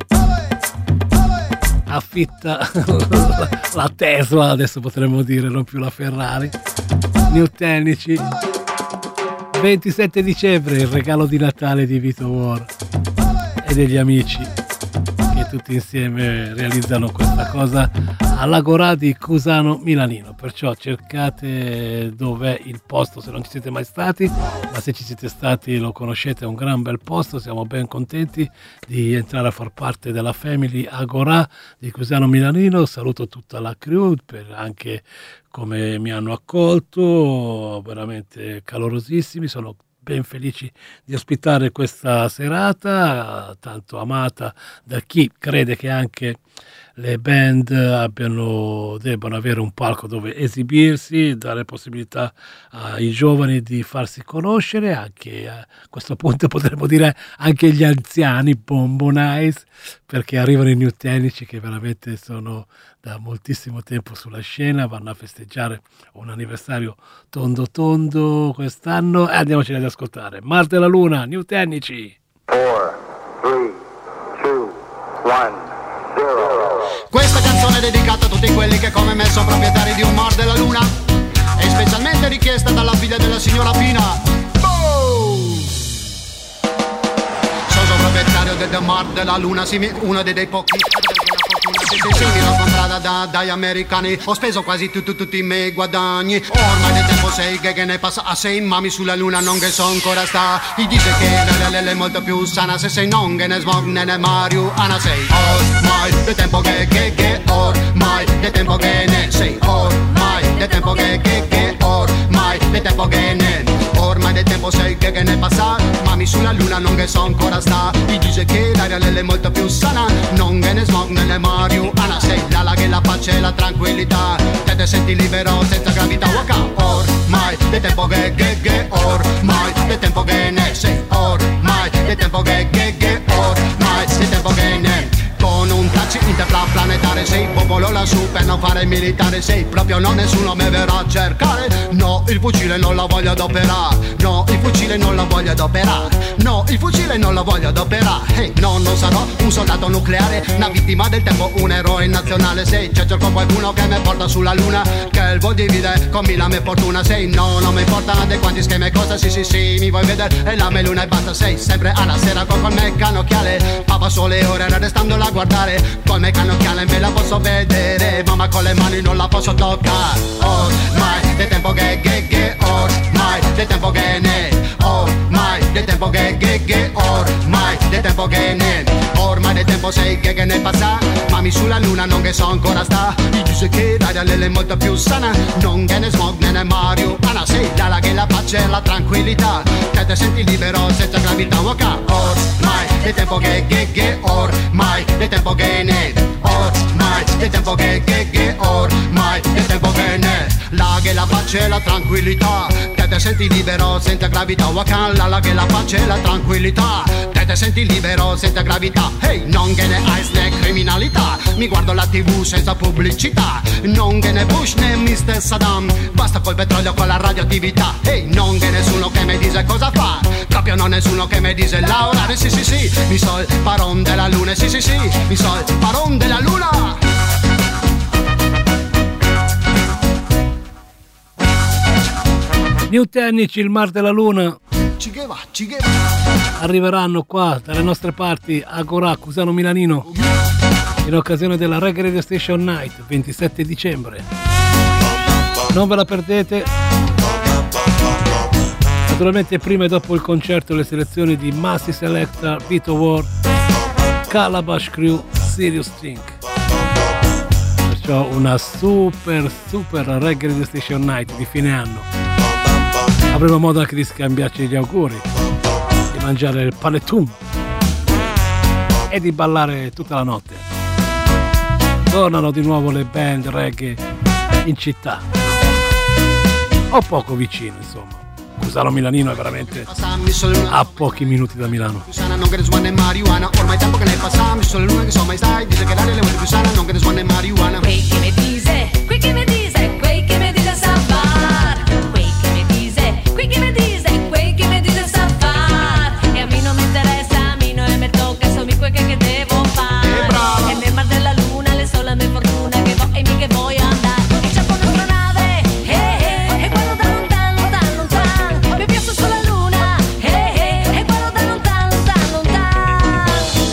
Affitta la Tesla, adesso potremmo dire, non più la Ferrari. New Tennici, ventisette dicembre, il regalo di Natale di Vito War e degli amici che tutti insieme realizzano questa cosa all'Agorà di Cusano Milanino. Perciò cercate dov'è il posto se non ci siete mai stati, ma se ci siete stati lo conoscete, è un gran bel posto. Siamo ben contenti di entrare a far parte della family Agorà di Cusano Milanino. Saluto tutta la crew per anche come mi hanno accolto, veramente calorosissimi. Sono ben felici di ospitare questa serata tanto amata da chi crede che anche le band abbiano, debbano avere un palco dove esibirsi, dare possibilità ai giovani di farsi conoscere, anche a questo punto potremmo dire anche gli anziani bombonais, perché arrivano i New Tennici che veramente sono da moltissimo tempo sulla scena, vanno a festeggiare un anniversario tondo tondo quest'anno e andiamocene ad ascoltare Marte e la Luna, New Tennici. four, three, two, one. Questa canzone è dedicata a tutti quelli che come me sono proprietari di un Mar della Luna, e specialmente richiesta dalla figlia della signora Pina. Boom! Sono proprietario del Mar della Luna, sì, uno dei, dei pochi che si sì, l'ho comprata da, dagli americani. Ho speso quasi tu, tu, tutti i miei guadagni. Ormai del tempo sei che, che ne passa a sei mami sulla luna non che so ancora sta. Gli dice che la la è molto più sana se sei non che ne smog ne ne marijuana sei. Ormai del tempo che che che ormai del tempo che ne sei. Ormai del tempo che che che ormai del tempo che ne ormai del tempo sei che, che ne passa mami sulla luna non che so ancora sta. Gli dice che l'aria è molto più sana non che ne smog ne ne marijuana sei. L'ala che la pace e la tranquillità te te senti libero senza gravità waka. Ormai del tempo che che che ormai del tempo che ne sei. Ormai del tempo che che che ormai del tempo che ne con un taxi interplanetario sei popolo lassù per non fare militare sei proprio non nessuno mi verrà a cercare. No il fucile non la voglio adoperare, no il fucile non la voglio adoperare. No, il fucile non lo voglio adoperare. Hey, no, non sarò un soldato nucleare, una vittima del tempo, un eroe nazionale. Sei, c'è cerco qualcuno che mi porta sulla luna, che il vuol divide con me la mia fortuna. Sei, no, non mi importa di quanti schemi e cosa, sì sì sì, mi vuoi vedere e la mia luna e basta. Sei, sempre alla sera con col me cannocchiale, papà sole ore restandola a guardare, col me cannocchiale me la posso vedere, mamma con le mani non la posso toccare. Ormai del tempo che che che, ormai del tempo che ne, ormai del tempo che che che, ormai del tempo che ne, ormai del tempo sei che che ne passa, mami sulla luna non che so ancora sta, mi dice che l'aria è molto più sana, non che ne smog né marijuana, sei la che la pace e la tranquillità, che ti senti libero senza gravità, waka. Ormai del tempo che che che, ormai del tempo che ne, ormai del tempo che che che, ormai del tempo che ne, la che la pace e la tranquillità, che ti senti libero senza gravità, waka. La la che la pace e la tranquillità, che ti senti libero senza gravità, hey, non che ne ice né criminalità, mi guardo la tv senza pubblicità, non che ne Bush né mister Saddam, basta col petrolio con la radioattività, hey, non che nessuno che mi dice cosa fa, proprio non nessuno che mi dice lavorare, sì sì sì, mi so il paron della luna, sì sì sì, mi so il paron della luna. New Tennici, il Mar della Luna. Ci che va, ci che va. Arriveranno qua dalle nostre parti a Gorà, Cusano Milanino, in occasione della Reggae Radio Station Night, ventisette dicembre. Non ve la perdete. Naturalmente prima e dopo il concerto le selezioni di Massey Selecta, Vito War, Calabash Crew, Serious Think. Perciò una super super Reggae Radio Station Night di fine anno. Avremo modo anche di scambiarci gli auguri, di mangiare il panettone e di ballare tutta la notte. Tornano di nuovo le band reggae in città, o poco vicino, insomma. Cusano Milanino è veramente a pochi minuti da Milano. Non che ne suona marijuana, ormai tempo che ne passa, mi sono l'unica che so mai stai, dice che l'aria le vuole più sana, non che ne suona marijuana. Quei che mi dice, quei che mi dice, quei che mi dice sa far, quei che mi dice, quei che mi dice, quei che mi dice sa far, e a me non mi interessa, a me non mi tocca, so mi quel che devo fare, e nel mar della luna le sole me fortuna che vo e mi che voglio andare, e c'è una nostra nave, eh eh, e guardo da lontano, lontano, lontano, mi piace sulla luna, eh eh, e guardo da lontano, lontano, lontano.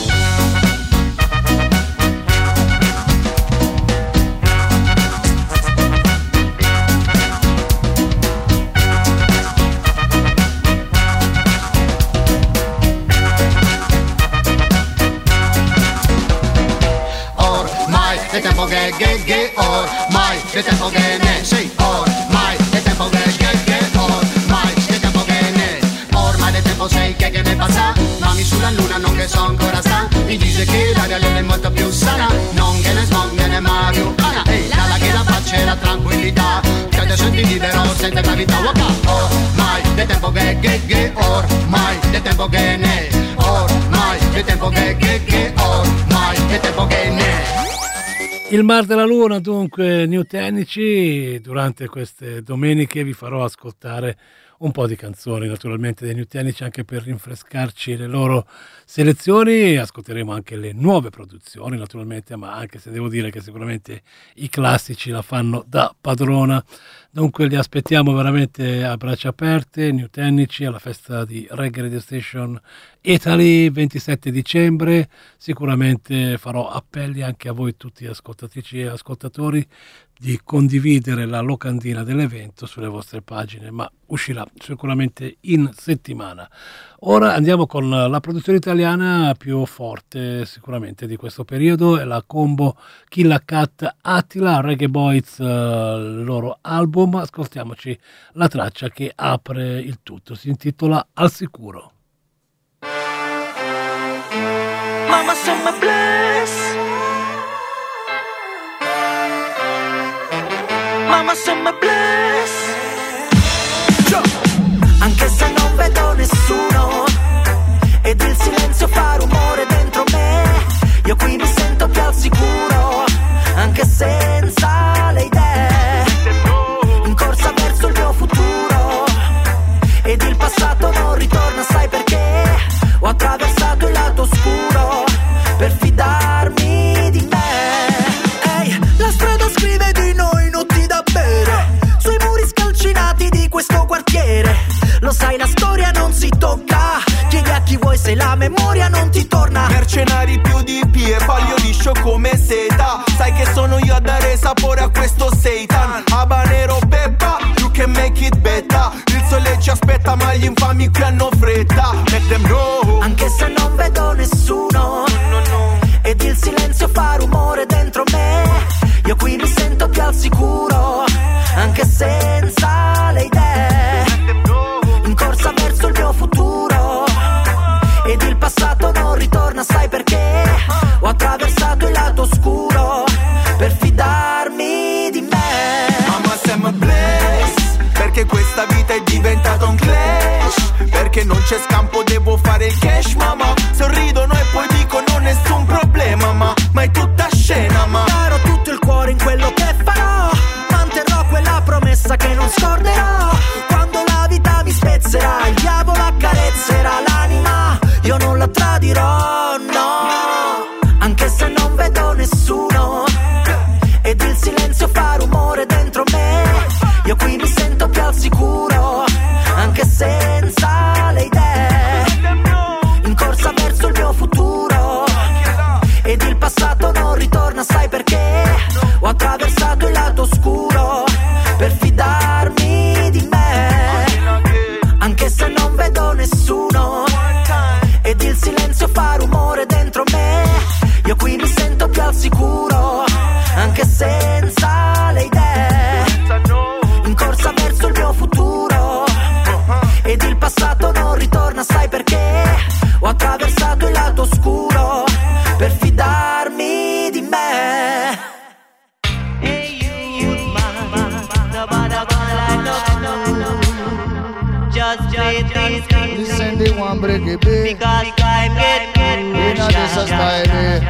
Ormai è tempo che che che, ormai è tempo che ne, sì, ormai è tempo che che che, ormai è tempo che ne, ormai è tempo sei che che ne passa, mami sulla luna non che so ancora sta, mi dice che l'aria è molto più sana, non che ne smog né marijuana, ehi, la la che la pace e la tranquillità, che ti senti libero senza gravità, waka. Ormai è tempo che che che, ormai è tempo che ne, ormai è tempo che che che, ormai è tempo che ne. Il Mar della Luna, dunque, New Tennici. Durante queste domeniche vi farò ascoltare un po' di canzoni, naturalmente, dei New Tennici, anche per rinfrescarci le loro selezioni. Ascolteremo anche le nuove produzioni, naturalmente, ma anche se devo dire che sicuramente i classici la fanno da padrona. Dunque li aspettiamo veramente a braccia aperte, New Tennici, alla festa di Reggae Radio Station Italy, ventisette dicembre. Sicuramente farò appelli anche a voi tutti ascoltatrici e ascoltatori di condividere la locandina dell'evento sulle vostre pagine, ma uscirà sicuramente in settimana. Ora andiamo con la produzione italiana più forte sicuramente di questo periodo, è la combo Killa Cat Attila, Reggae Boys, uh, il loro album. Ascoltiamoci la traccia che apre il tutto, si intitola Al Sicuro. Mama se me bless, Mama se me bless, anche se non vedo nessuno ed il silenzio fa rumore dentro me, io qui mi sento più al sicuro, anche senza le idee, in corsa verso il mio futuro, ed il passato non ritorna, sai perché? cenari più di pie, voglio liscio come seta. Sai che sono io a dare sapore a questo seitan. Habanero peppa, you can make it better. Il sole ci aspetta ma gli infami qui hanno fretta. Let them know. Anche se non vedo nessuno, no, no. Ed il silenzio fa rumore dentro me, io qui mi sento più al sicuro, anche senza le idee, in corsa verso il mio futuro. Ed il passato non ritorna, sai perché? Ho attraversato il lato oscuro per fidarmi di me. Mamma siamo blessed, perché questa vita è diventata un clash. Perché non c'è scampo, devo fare il cash, mamma. Sorridono e poi dico non nessun problema, ma, ma è tutta scena, ma darò tutto il cuore in quello che farò, manterrò quella promessa che non scorderò. Quando la vita mi spezzerà, il diavolo accarezzerà l'anima, io non la tradirò, no. Anche se non vedo nessuno ed il silenzio fa rumore dentro me, io qui mi sento più al sicuro, anche senza le idee, in corsa verso il mio futuro. Ed il passato non ritorna, sai perché? Ho attraversato il lato oscuro per fidarmi di me. Anche se non vedo nessuno ed il silenzio fa rumore dentro me, io qui mi sento più al sicuro, anche senza le idee, in corsa verso il mio futuro. Ed il passato non ritorna, sai perché? Ho attraversato il lato oscuro per fidarmi di me. Hey you, man, nobody gonna know. Just play these things. Listen the one break it big, because time get in a this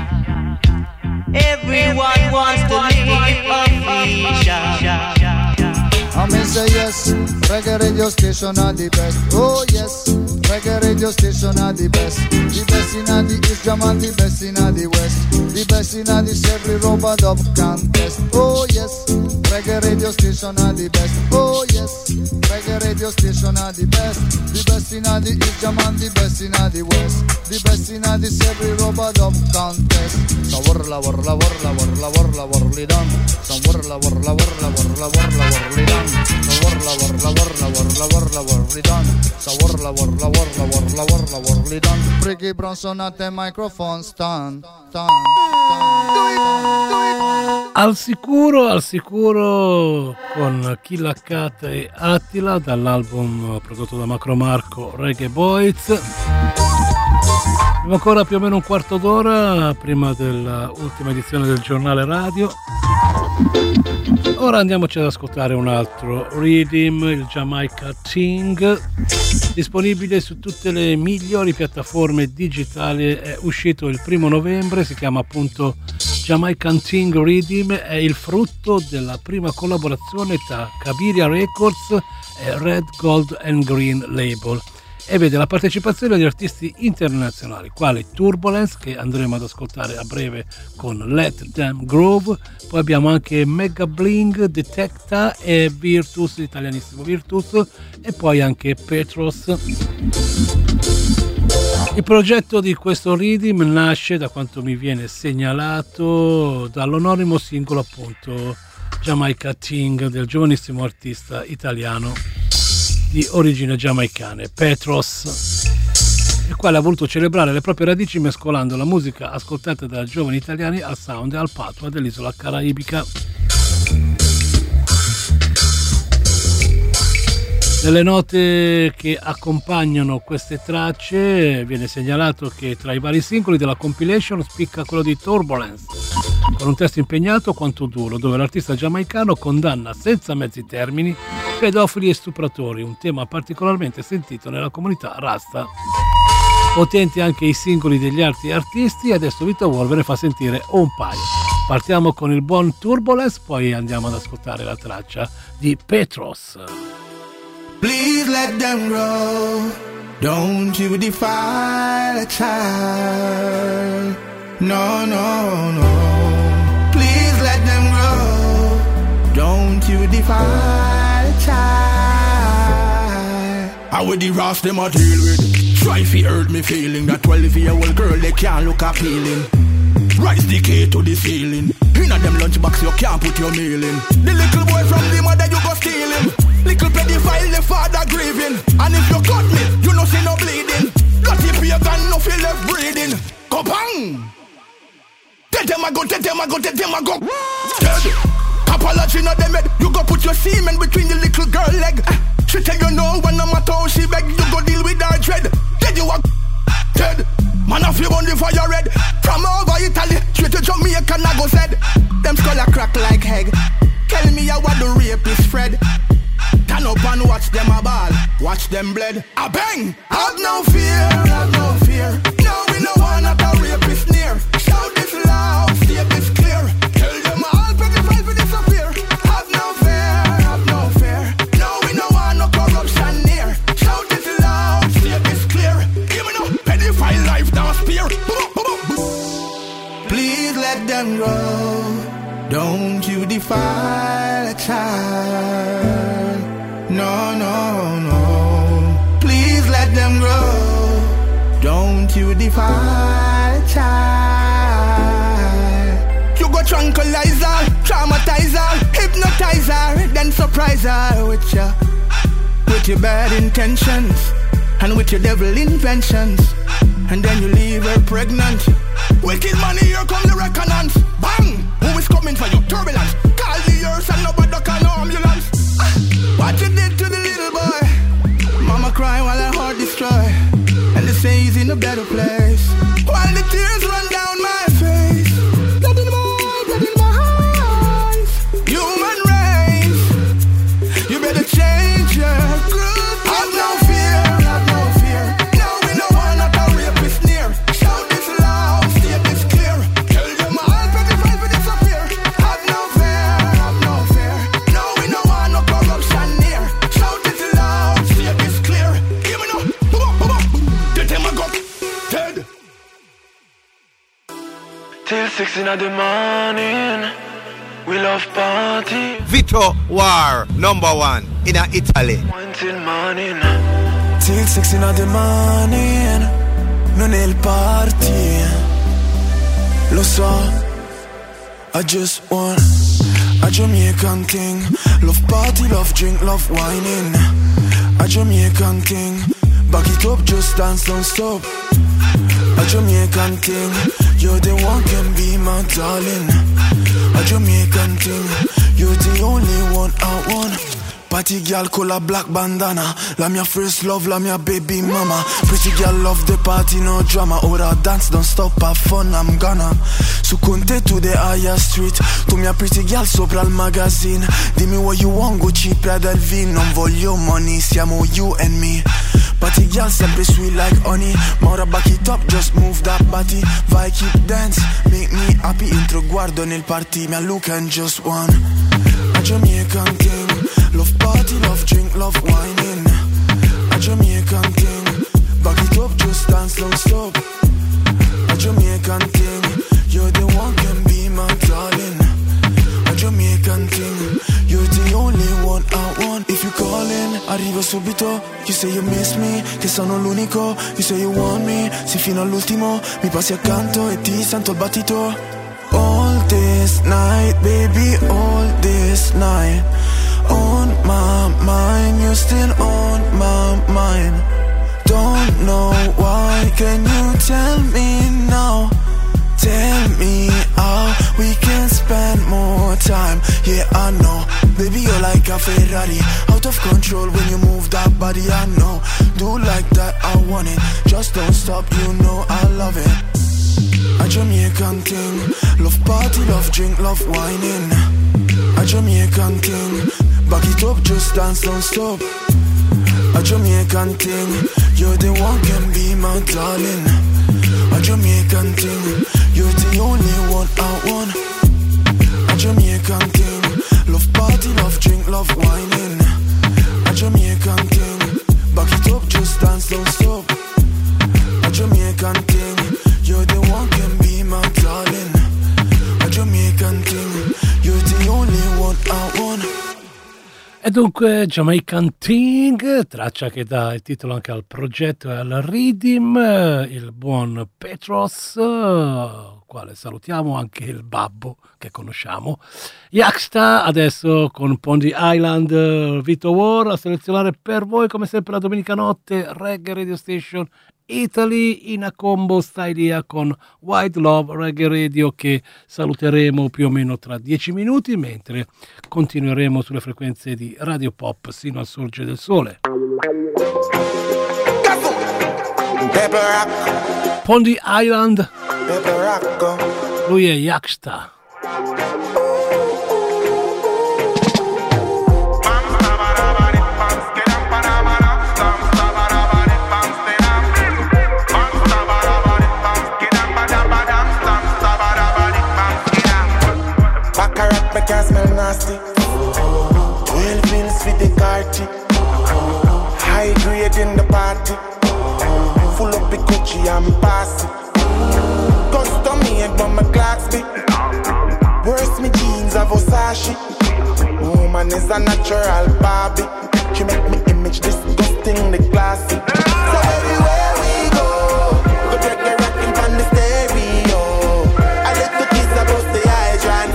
everyone wants to live official. I may say yes, reggae radio station are the best. Oh yes, reggae radio station are the best. The best in the East Jam and the best in the West. The best in the every robot dub contest. Oh yes, reggae radio station are the best. Oh yes, reggae radio station are the best. The best in the East Jam and the best in the West. The best in the every robot dub contest. So warla warla warla warla warla warli done. So warla warla warla warla warla warli done. So warla warla warla warla warla warli done. So warla warla warla warla warla warli done. Ricky Bronson at the microphone stand, stand, stand. Al sicuro, al sicuro con Killa Cat e Attila dall'album prodotto da Macro Marco Reggae Boys. Abbiamo ancora più o meno un quarto d'ora prima dell'ultima edizione del giornale radio. Ora andiamoci ad ascoltare un altro Rhythm, il Jamaica Ting, disponibile su tutte le migliori piattaforme digitali. È uscito il primo novembre, si chiama appunto Jamaican Ting Rhythm, è il frutto della prima collaborazione tra Cabiria Records e Red, Gold and Green Label e vede la partecipazione di artisti internazionali quali Turbulence, che andremo ad ascoltare a breve con Let Them Groove. Poi abbiamo anche Mega Bling, Detecta e Virtus, l'italianissimo Virtus, e poi anche Petros. Il progetto di questo Rhythm nasce, da quanto mi viene segnalato, dall'omonimo singolo appunto Jamaica Ting del giovanissimo artista italiano di origine giamaicane, Petros, il quale ha voluto celebrare le proprie radici mescolando la musica ascoltata da giovani italiani al sound e al patois dell'isola caraibica. Nelle note che accompagnano queste tracce viene segnalato che tra i vari singoli della compilation spicca quello di Turbulence, con un testo impegnato quanto duro, dove l'artista giamaicano condanna senza mezzi termini pedofili e stupratori, un tema particolarmente sentito nella comunità Rasta. Potenti anche i singoli degli altri artisti, adesso Vito Wolf ve ne fa sentire un paio. Partiamo con il buon Turbulence, poi andiamo ad ascoltare la traccia di Petros. Please let them grow, don't you defile a child. No, no, no. Please let them grow, don't you defile a child. How would the Ross them a deal with? Try if he hurt me feeling. That twelve-year-old girl, they can't look appealing. Rise the K to the ceiling. In a them lunchbox, you can't put your meal in. The little boy from the mother, you go steal him. Little pedophile, the father grieving. And if you cut me, you no see no bleeding. Got the pagan, no feel left breathing. Go bang! Tell them I go, tell them I go, tell them I go. Dead. Apology not them head. You go put your semen between the little girl leg. She tell you no, when no matter how she beg, you go deal with her dread. Dead you are dead. Man of you on the fire red. From over Italy, straight to Jamaica, I go said. Them skull a crack like egg. Tell me how what the rape is Fred. Turn up and watch them a ball. Watch them bled. A bang! Have no fear, have no fear. No, we no want not a rapist near. Shout this loud, see this clear. Tell them all pedophile to disappear. Have no fear, have no fear. No, we no want no corruption near. Shout this loud, see this clear. Give me no pedophile life down spear. Please let them grow. Don't you defile a child. No, no, no. Please let them grow. Don't you defile a child. You go tranquilize her, traumatize her, hypnotize her, then surprise her with your, with your bad intentions and with your devil inventions. And then you leave her pregnant. Wicked money, here come the reckonance. Bang! Who is coming for you? Turbulence. Call the earth and nobody can no ambulance. What you did to the little boy? Mama cry while her heart destroy. And they say he's in a better place. While the tears run down my face. Blood in my eyes, blood in my eyes. Human race, you better change your group. Have no fear, have no fear. No, we no want not a rapist near. Shout this loud, state this clear. Tell them all pedophile to disappear. Have no fear, have no fear. No, we no want no corruption near. Shout this loud, state this clear. Give me no, boom, boom, boom. Tell them I got dead. Till six in the morning, we love party. Vito War, number one in Italy. One till morning. Till six in the morning, non è il party. Lo so, I just want a Jamaican thing. Love party, love drink, love whining. A Jamaican thing. Back it up, just dance, don't stop. A Jamaican thing. You're the one, can be my darling. A Jamaican thing. You're the only one I want. Party girl con la black bandana. La mia first love, la mia baby mama. Pretty girl love the party, no drama. Ora dance, don't stop, have fun, I'm gonna. Su con te to the higher street. Tu mia pretty girl sopra il magazine. Dimmi what you want, Gucci, Prada, L V. Non voglio money, siamo you and me. Party girl sempre sweet like honey. Ma ora back it up, just move that body. Vai, keep dance, make me happy. Intro guardo nel party, mia look and just one. A Jamaican thing. Love party, love drink, love whining. A Jamaican thing. Back it up, just dance, don't stop. A Jamaican thing. You're the one, can be my darling. A Jamaican thing. You're the only one I want. If you callin', arrivo subito. You say you miss me, che sono l'unico. You say you want me, sì fino all'ultimo. Mi passi accanto e ti sento il battito. All this night, baby, all this night. On my mind, you're still on my mind. Don't know why, can you tell me now? Tell me how we can spend more time. Yeah, I know, baby, you're like a Ferrari. Out of control when you move that body, I know. Do like that, I want it. Just don't stop, you know I love it. A Jamaican thing. Love party, love drink, love whining. A Jamaican thing. Back it up, just dance, don't stop. A Jamaican thing. You're the one, can be my darling. A Jamaican thing. You're the only one I want. A Jamaican thing. Love party, love drink, love whining. A Jamaican thing. Back it up, just dance, don't stop. A Jamaican thing. You're the one, can be my darling. A Jamaican thing. You're the only one I want. E dunque Jamaican Ting, traccia che dà il titolo anche al progetto e al rhythm, il buon Petros, quale salutiamo, anche il babbo che conosciamo. Yaksta adesso con Pondy Island, Vito War a selezionare per voi come sempre la domenica notte, Reggae Radio Station Italy in a combo stylia con White Love Reggae Radio, che saluteremo più o meno tra dieci minuti, mentre continueremo sulle frequenze di Radio Pop sino al sorgere del sole. Pondy Island, lui è Yaksta. Can't smell nasty. Twelve pills with the carty. High grade in the party. Full up the Gucci and passy. Custom made but my clocks be. Worst me jeans of Versace. Woman is a natural Barbie. She make me image disgusting the classy. So everywhere we go, the break the rockin' from the stereo. I let the kids about the hydrant.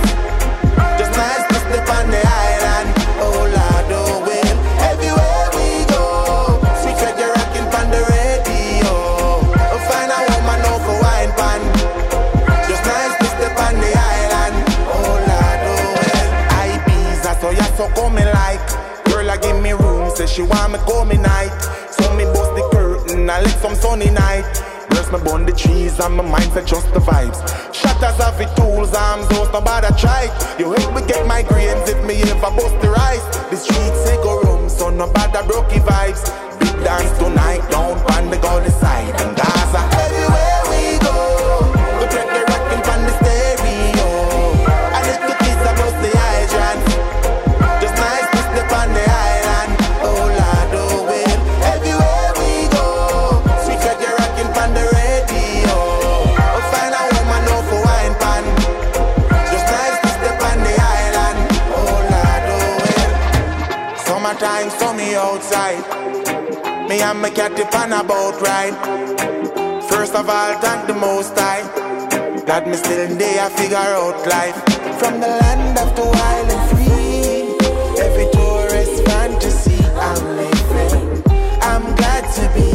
On the island, oh Lord, oh well. Everywhere we go, sweet reggae rockin' on the radio. Oh, find a woman now for wine pan. Just nice to step on the island, oh Lord, oh well. I bees, that's how you so coming like. Girl, I give me room, say she want me coming night. So me bust the curtain, I let some sunny night. Burst me bun the trees and my mind said just the vibes. Shatters have the tools, arms out, nobody try. You help me get my grains if me ever bust the rice. The streets say go room, so nobody broke the vibes. Big dance tonight, down on the golden side and Gaza. Everywhere we go, we break the rockin' from the stereo. I let the kids bust the hydrant. Just nice to step on the island, oh Lord, oh well. Everywhere we go, sweet reggae rockin' from the radio. Oh, find a woman now for wine pan. Just nice to step on the island, oh Lord, oh well. Summertime, so me outside. Me and my cat dip on a boat ride. First of all, thank the Most High that me still in there, I figure out life. From the land of the wild and free, every tourist fantasy I'm living. I'm glad to be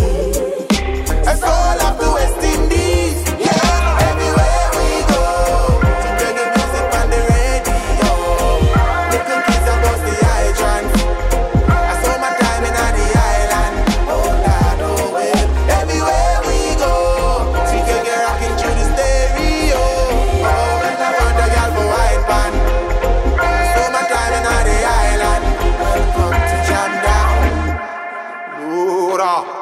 a soul of the West Indies. Yeah, everywhere we go, reggae music on the radio. Little kids about the hydrant. I saw my time in the island. Oh Lord, oh well. Everywhere we go, sweet reggae rocking through the stereo. Oh, and I want a girl for wine pan. I saw my time in the island. Welcome to Jam Down. Lura.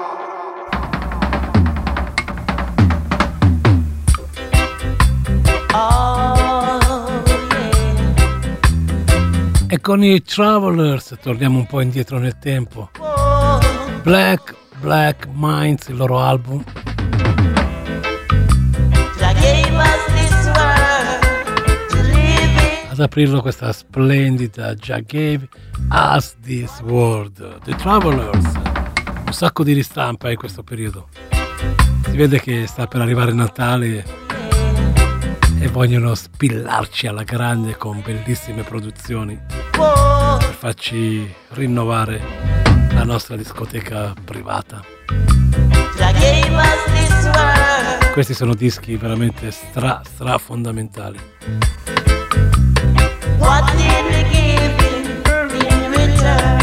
E con i Travelers torniamo un po' indietro nel tempo. Black Black Minds, il loro album. Ad aprirlo questa splendida Jah Gave Us This World. The Travelers, un sacco di ristampa in questo periodo. Si vede che sta per arrivare Natale e vogliono spillarci alla grande con bellissime produzioni per farci rinnovare la nostra discoteca privata. Questi sono dischi veramente stra stra fondamentali. What did we give him in return?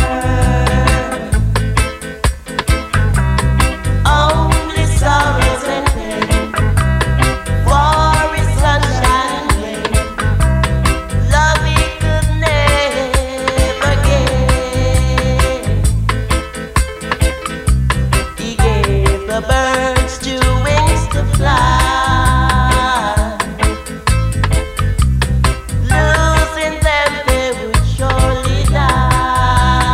Only sorrows and pain. For his sunshine and rain. Love he could never give. He gave the birds two wings to fly. Losing them, they would surely die.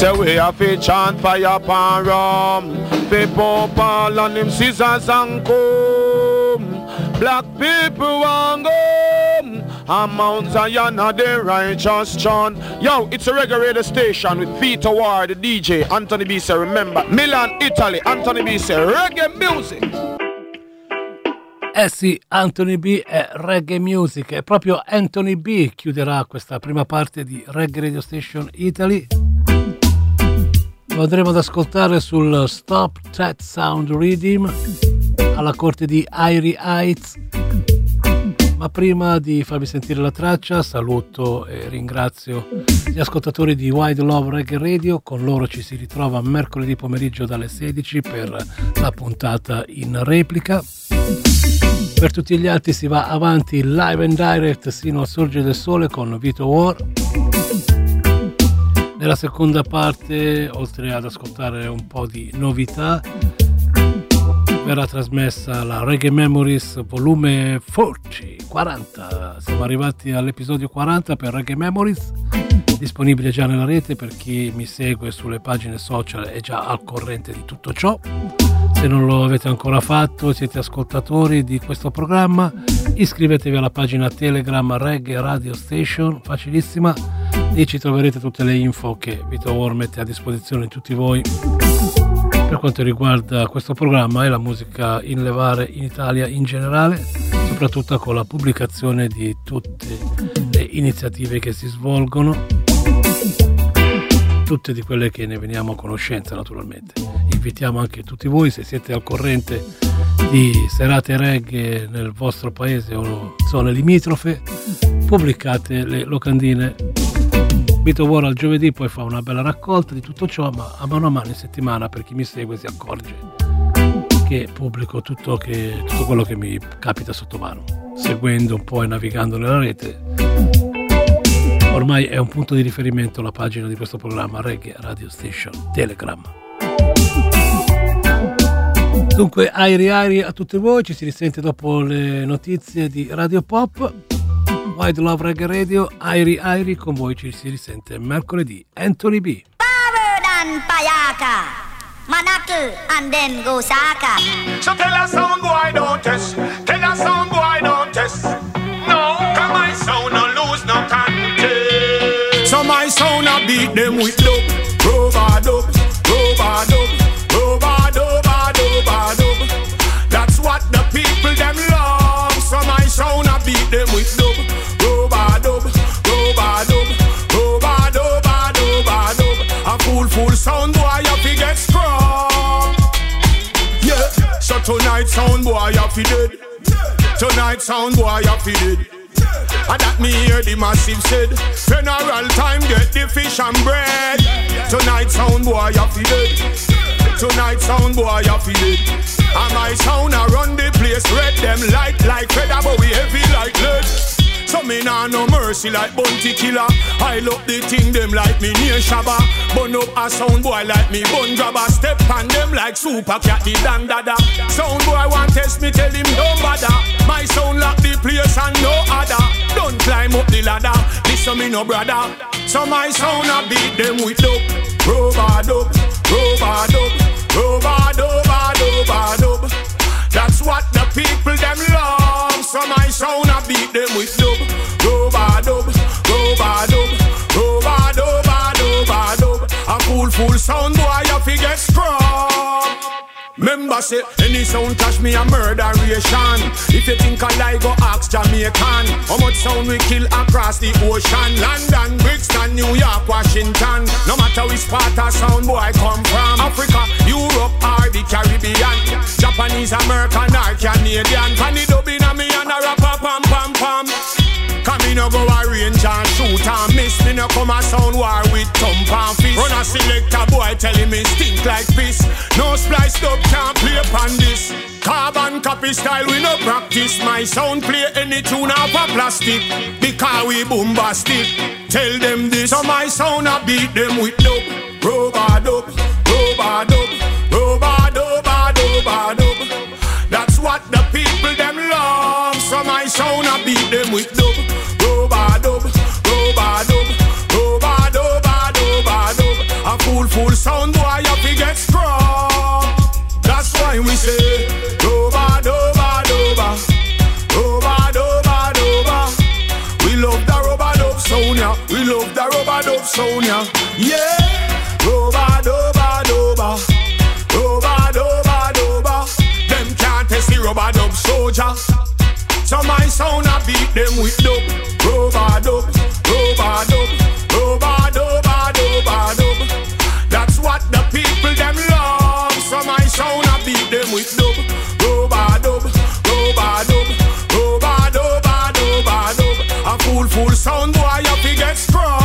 Say we have to chant fire pan rum, fi pop all on him scissors and comb. Black people want go, and Mount Zion are the righteous chant. Yo, it's a reggae radio station with Vito Ward, the D J, Anthony B. Say, remember, Milan, Italy, Anthony B. Say, reggae music. Eh sì, Anthony B è reggae music, e proprio Anthony B chiuderà questa prima parte di Reggae Radio Station Italy. Lo andremo ad ascoltare sul Stop That Sound Rhythm alla corte di Irie Heights. Ma prima di farvi sentire la traccia, saluto e ringrazio gli ascoltatori di Wide Love Reggae Radio. Con loro ci si ritrova mercoledì pomeriggio dalle sedici per la puntata in replica. Per tutti gli altri si va avanti live and direct sino al sorgere del sole con Vito War. Nella seconda parte, oltre ad ascoltare un po' di novità, verrà trasmessa la Reggae Memories volume quaranta, quaranta. Siamo arrivati all'episodio quaranta per Reggae Memories, disponibile già nella rete. Per chi mi segue sulle pagine social è già al corrente di tutto ciò. Se non lo avete ancora fatto, siete ascoltatori di questo programma, iscrivetevi alla pagina Telegram Reggae Radio Station, facilissima. Lì ci troverete tutte le info che Vito War mette a disposizione di tutti voi per quanto riguarda questo programma e la musica in levare in Italia in generale, soprattutto con la pubblicazione di tutte le iniziative che si svolgono, tutte di quelle che ne veniamo a conoscenza naturalmente. Invitiamo anche tutti voi, se siete al corrente di serate reggae nel vostro paese o zone limitrofe, pubblicate le locandine. Vito War al giovedì poi fa una bella raccolta di tutto ciò, ma a mano a mano in settimana, per chi mi segue si accorge che pubblico tutto, che, tutto quello che mi capita sotto mano, seguendo un po' e navigando nella rete. Ormai è un punto di riferimento la pagina di questo programma Reggae Radio Station Telegram. Dunque, airi airi a tutti voi, ci si risente dopo le notizie di Radio Pop. Wide Love Reggae Radio, airi airi, con voi ci si risente mercoledì. Anthony B. Power than Payaka, Manatu and then Gosaka. So tell us sound boy don't test, tell us sound boy don't test. No, come my sound no lose no contest. So my sound a beat them with dub, rubber dub, rubber dub, rubber dub, rubber dub. That's what the people them love. So my sound a beat them with dub, rubber dub, rubber dub, rubber dub, rubber dub. A full full sound boy you fi get strong. Yeah. So tonight sound boy you fi dead. Tonight sound boy you fi dead. And that me hear the massive said, funeral time get the fish and bread. Tonight sound boy you fi dead. Tonight sound boy you fi dead. And my sound a run the place, red them light like feather, but we heavy like lead. So me nah no mercy like Bounty Killer. I love the thing them like me near Shabba. Bun up a sound boy like me bun grabber. Step on them like Super Cat the Dan Dada. Sound boy want test me, tell him don't bother. My sound lock the place and no other. Don't climb up the ladder, listen me no brother. So my sound a beat them with dub, rubber dub, rubber dub, rubber dub, rubber dub. That's what the people them love. So my sound a beat them with dub, rubber dub, rubber dub, rubber dub, rubber dub. A full full sound boy you fi get strong. Member say any sound touch me a murderation. If you think I lie, go ask Jamaican. How much sound we kill across the ocean? London, Brixton, New York, Washington. No matter which part of sound boy come from, Africa, Europe or the Caribbean, Japanese, American or Canadian. Funny dubbing a me and a rapper pam pam pam. Come in no go arrange and shoot and miss. Me no come a sound war with thump and fist. Run a selector boy telling me stink like piss. No splice dub can't play upon this. Carbon copy style we no practice. My sound play any tune off a plastic. Because we bombastic. Tell them this. So my sound a beat them with dub, rubber dub, rubber dub, rubber dub, rubber dub. That's what the people them love. So my sound a beat them with dub, rubber dub, rubber dub, rubber dub, rubber dub. A fool dub sound, yeah. Yeah, rubber dubber dubber, rubber dubber dubber. Them can't test the rubber dub soldier. So my sound I beat them with dub, rubber dub, rubber dub, rubber dubber dubber dub. That's what the people them love. So my sound I beat them with dub, rubber dub, rubber dub, rubber dubber dubber dub. A full full sound boy you fi get scrub.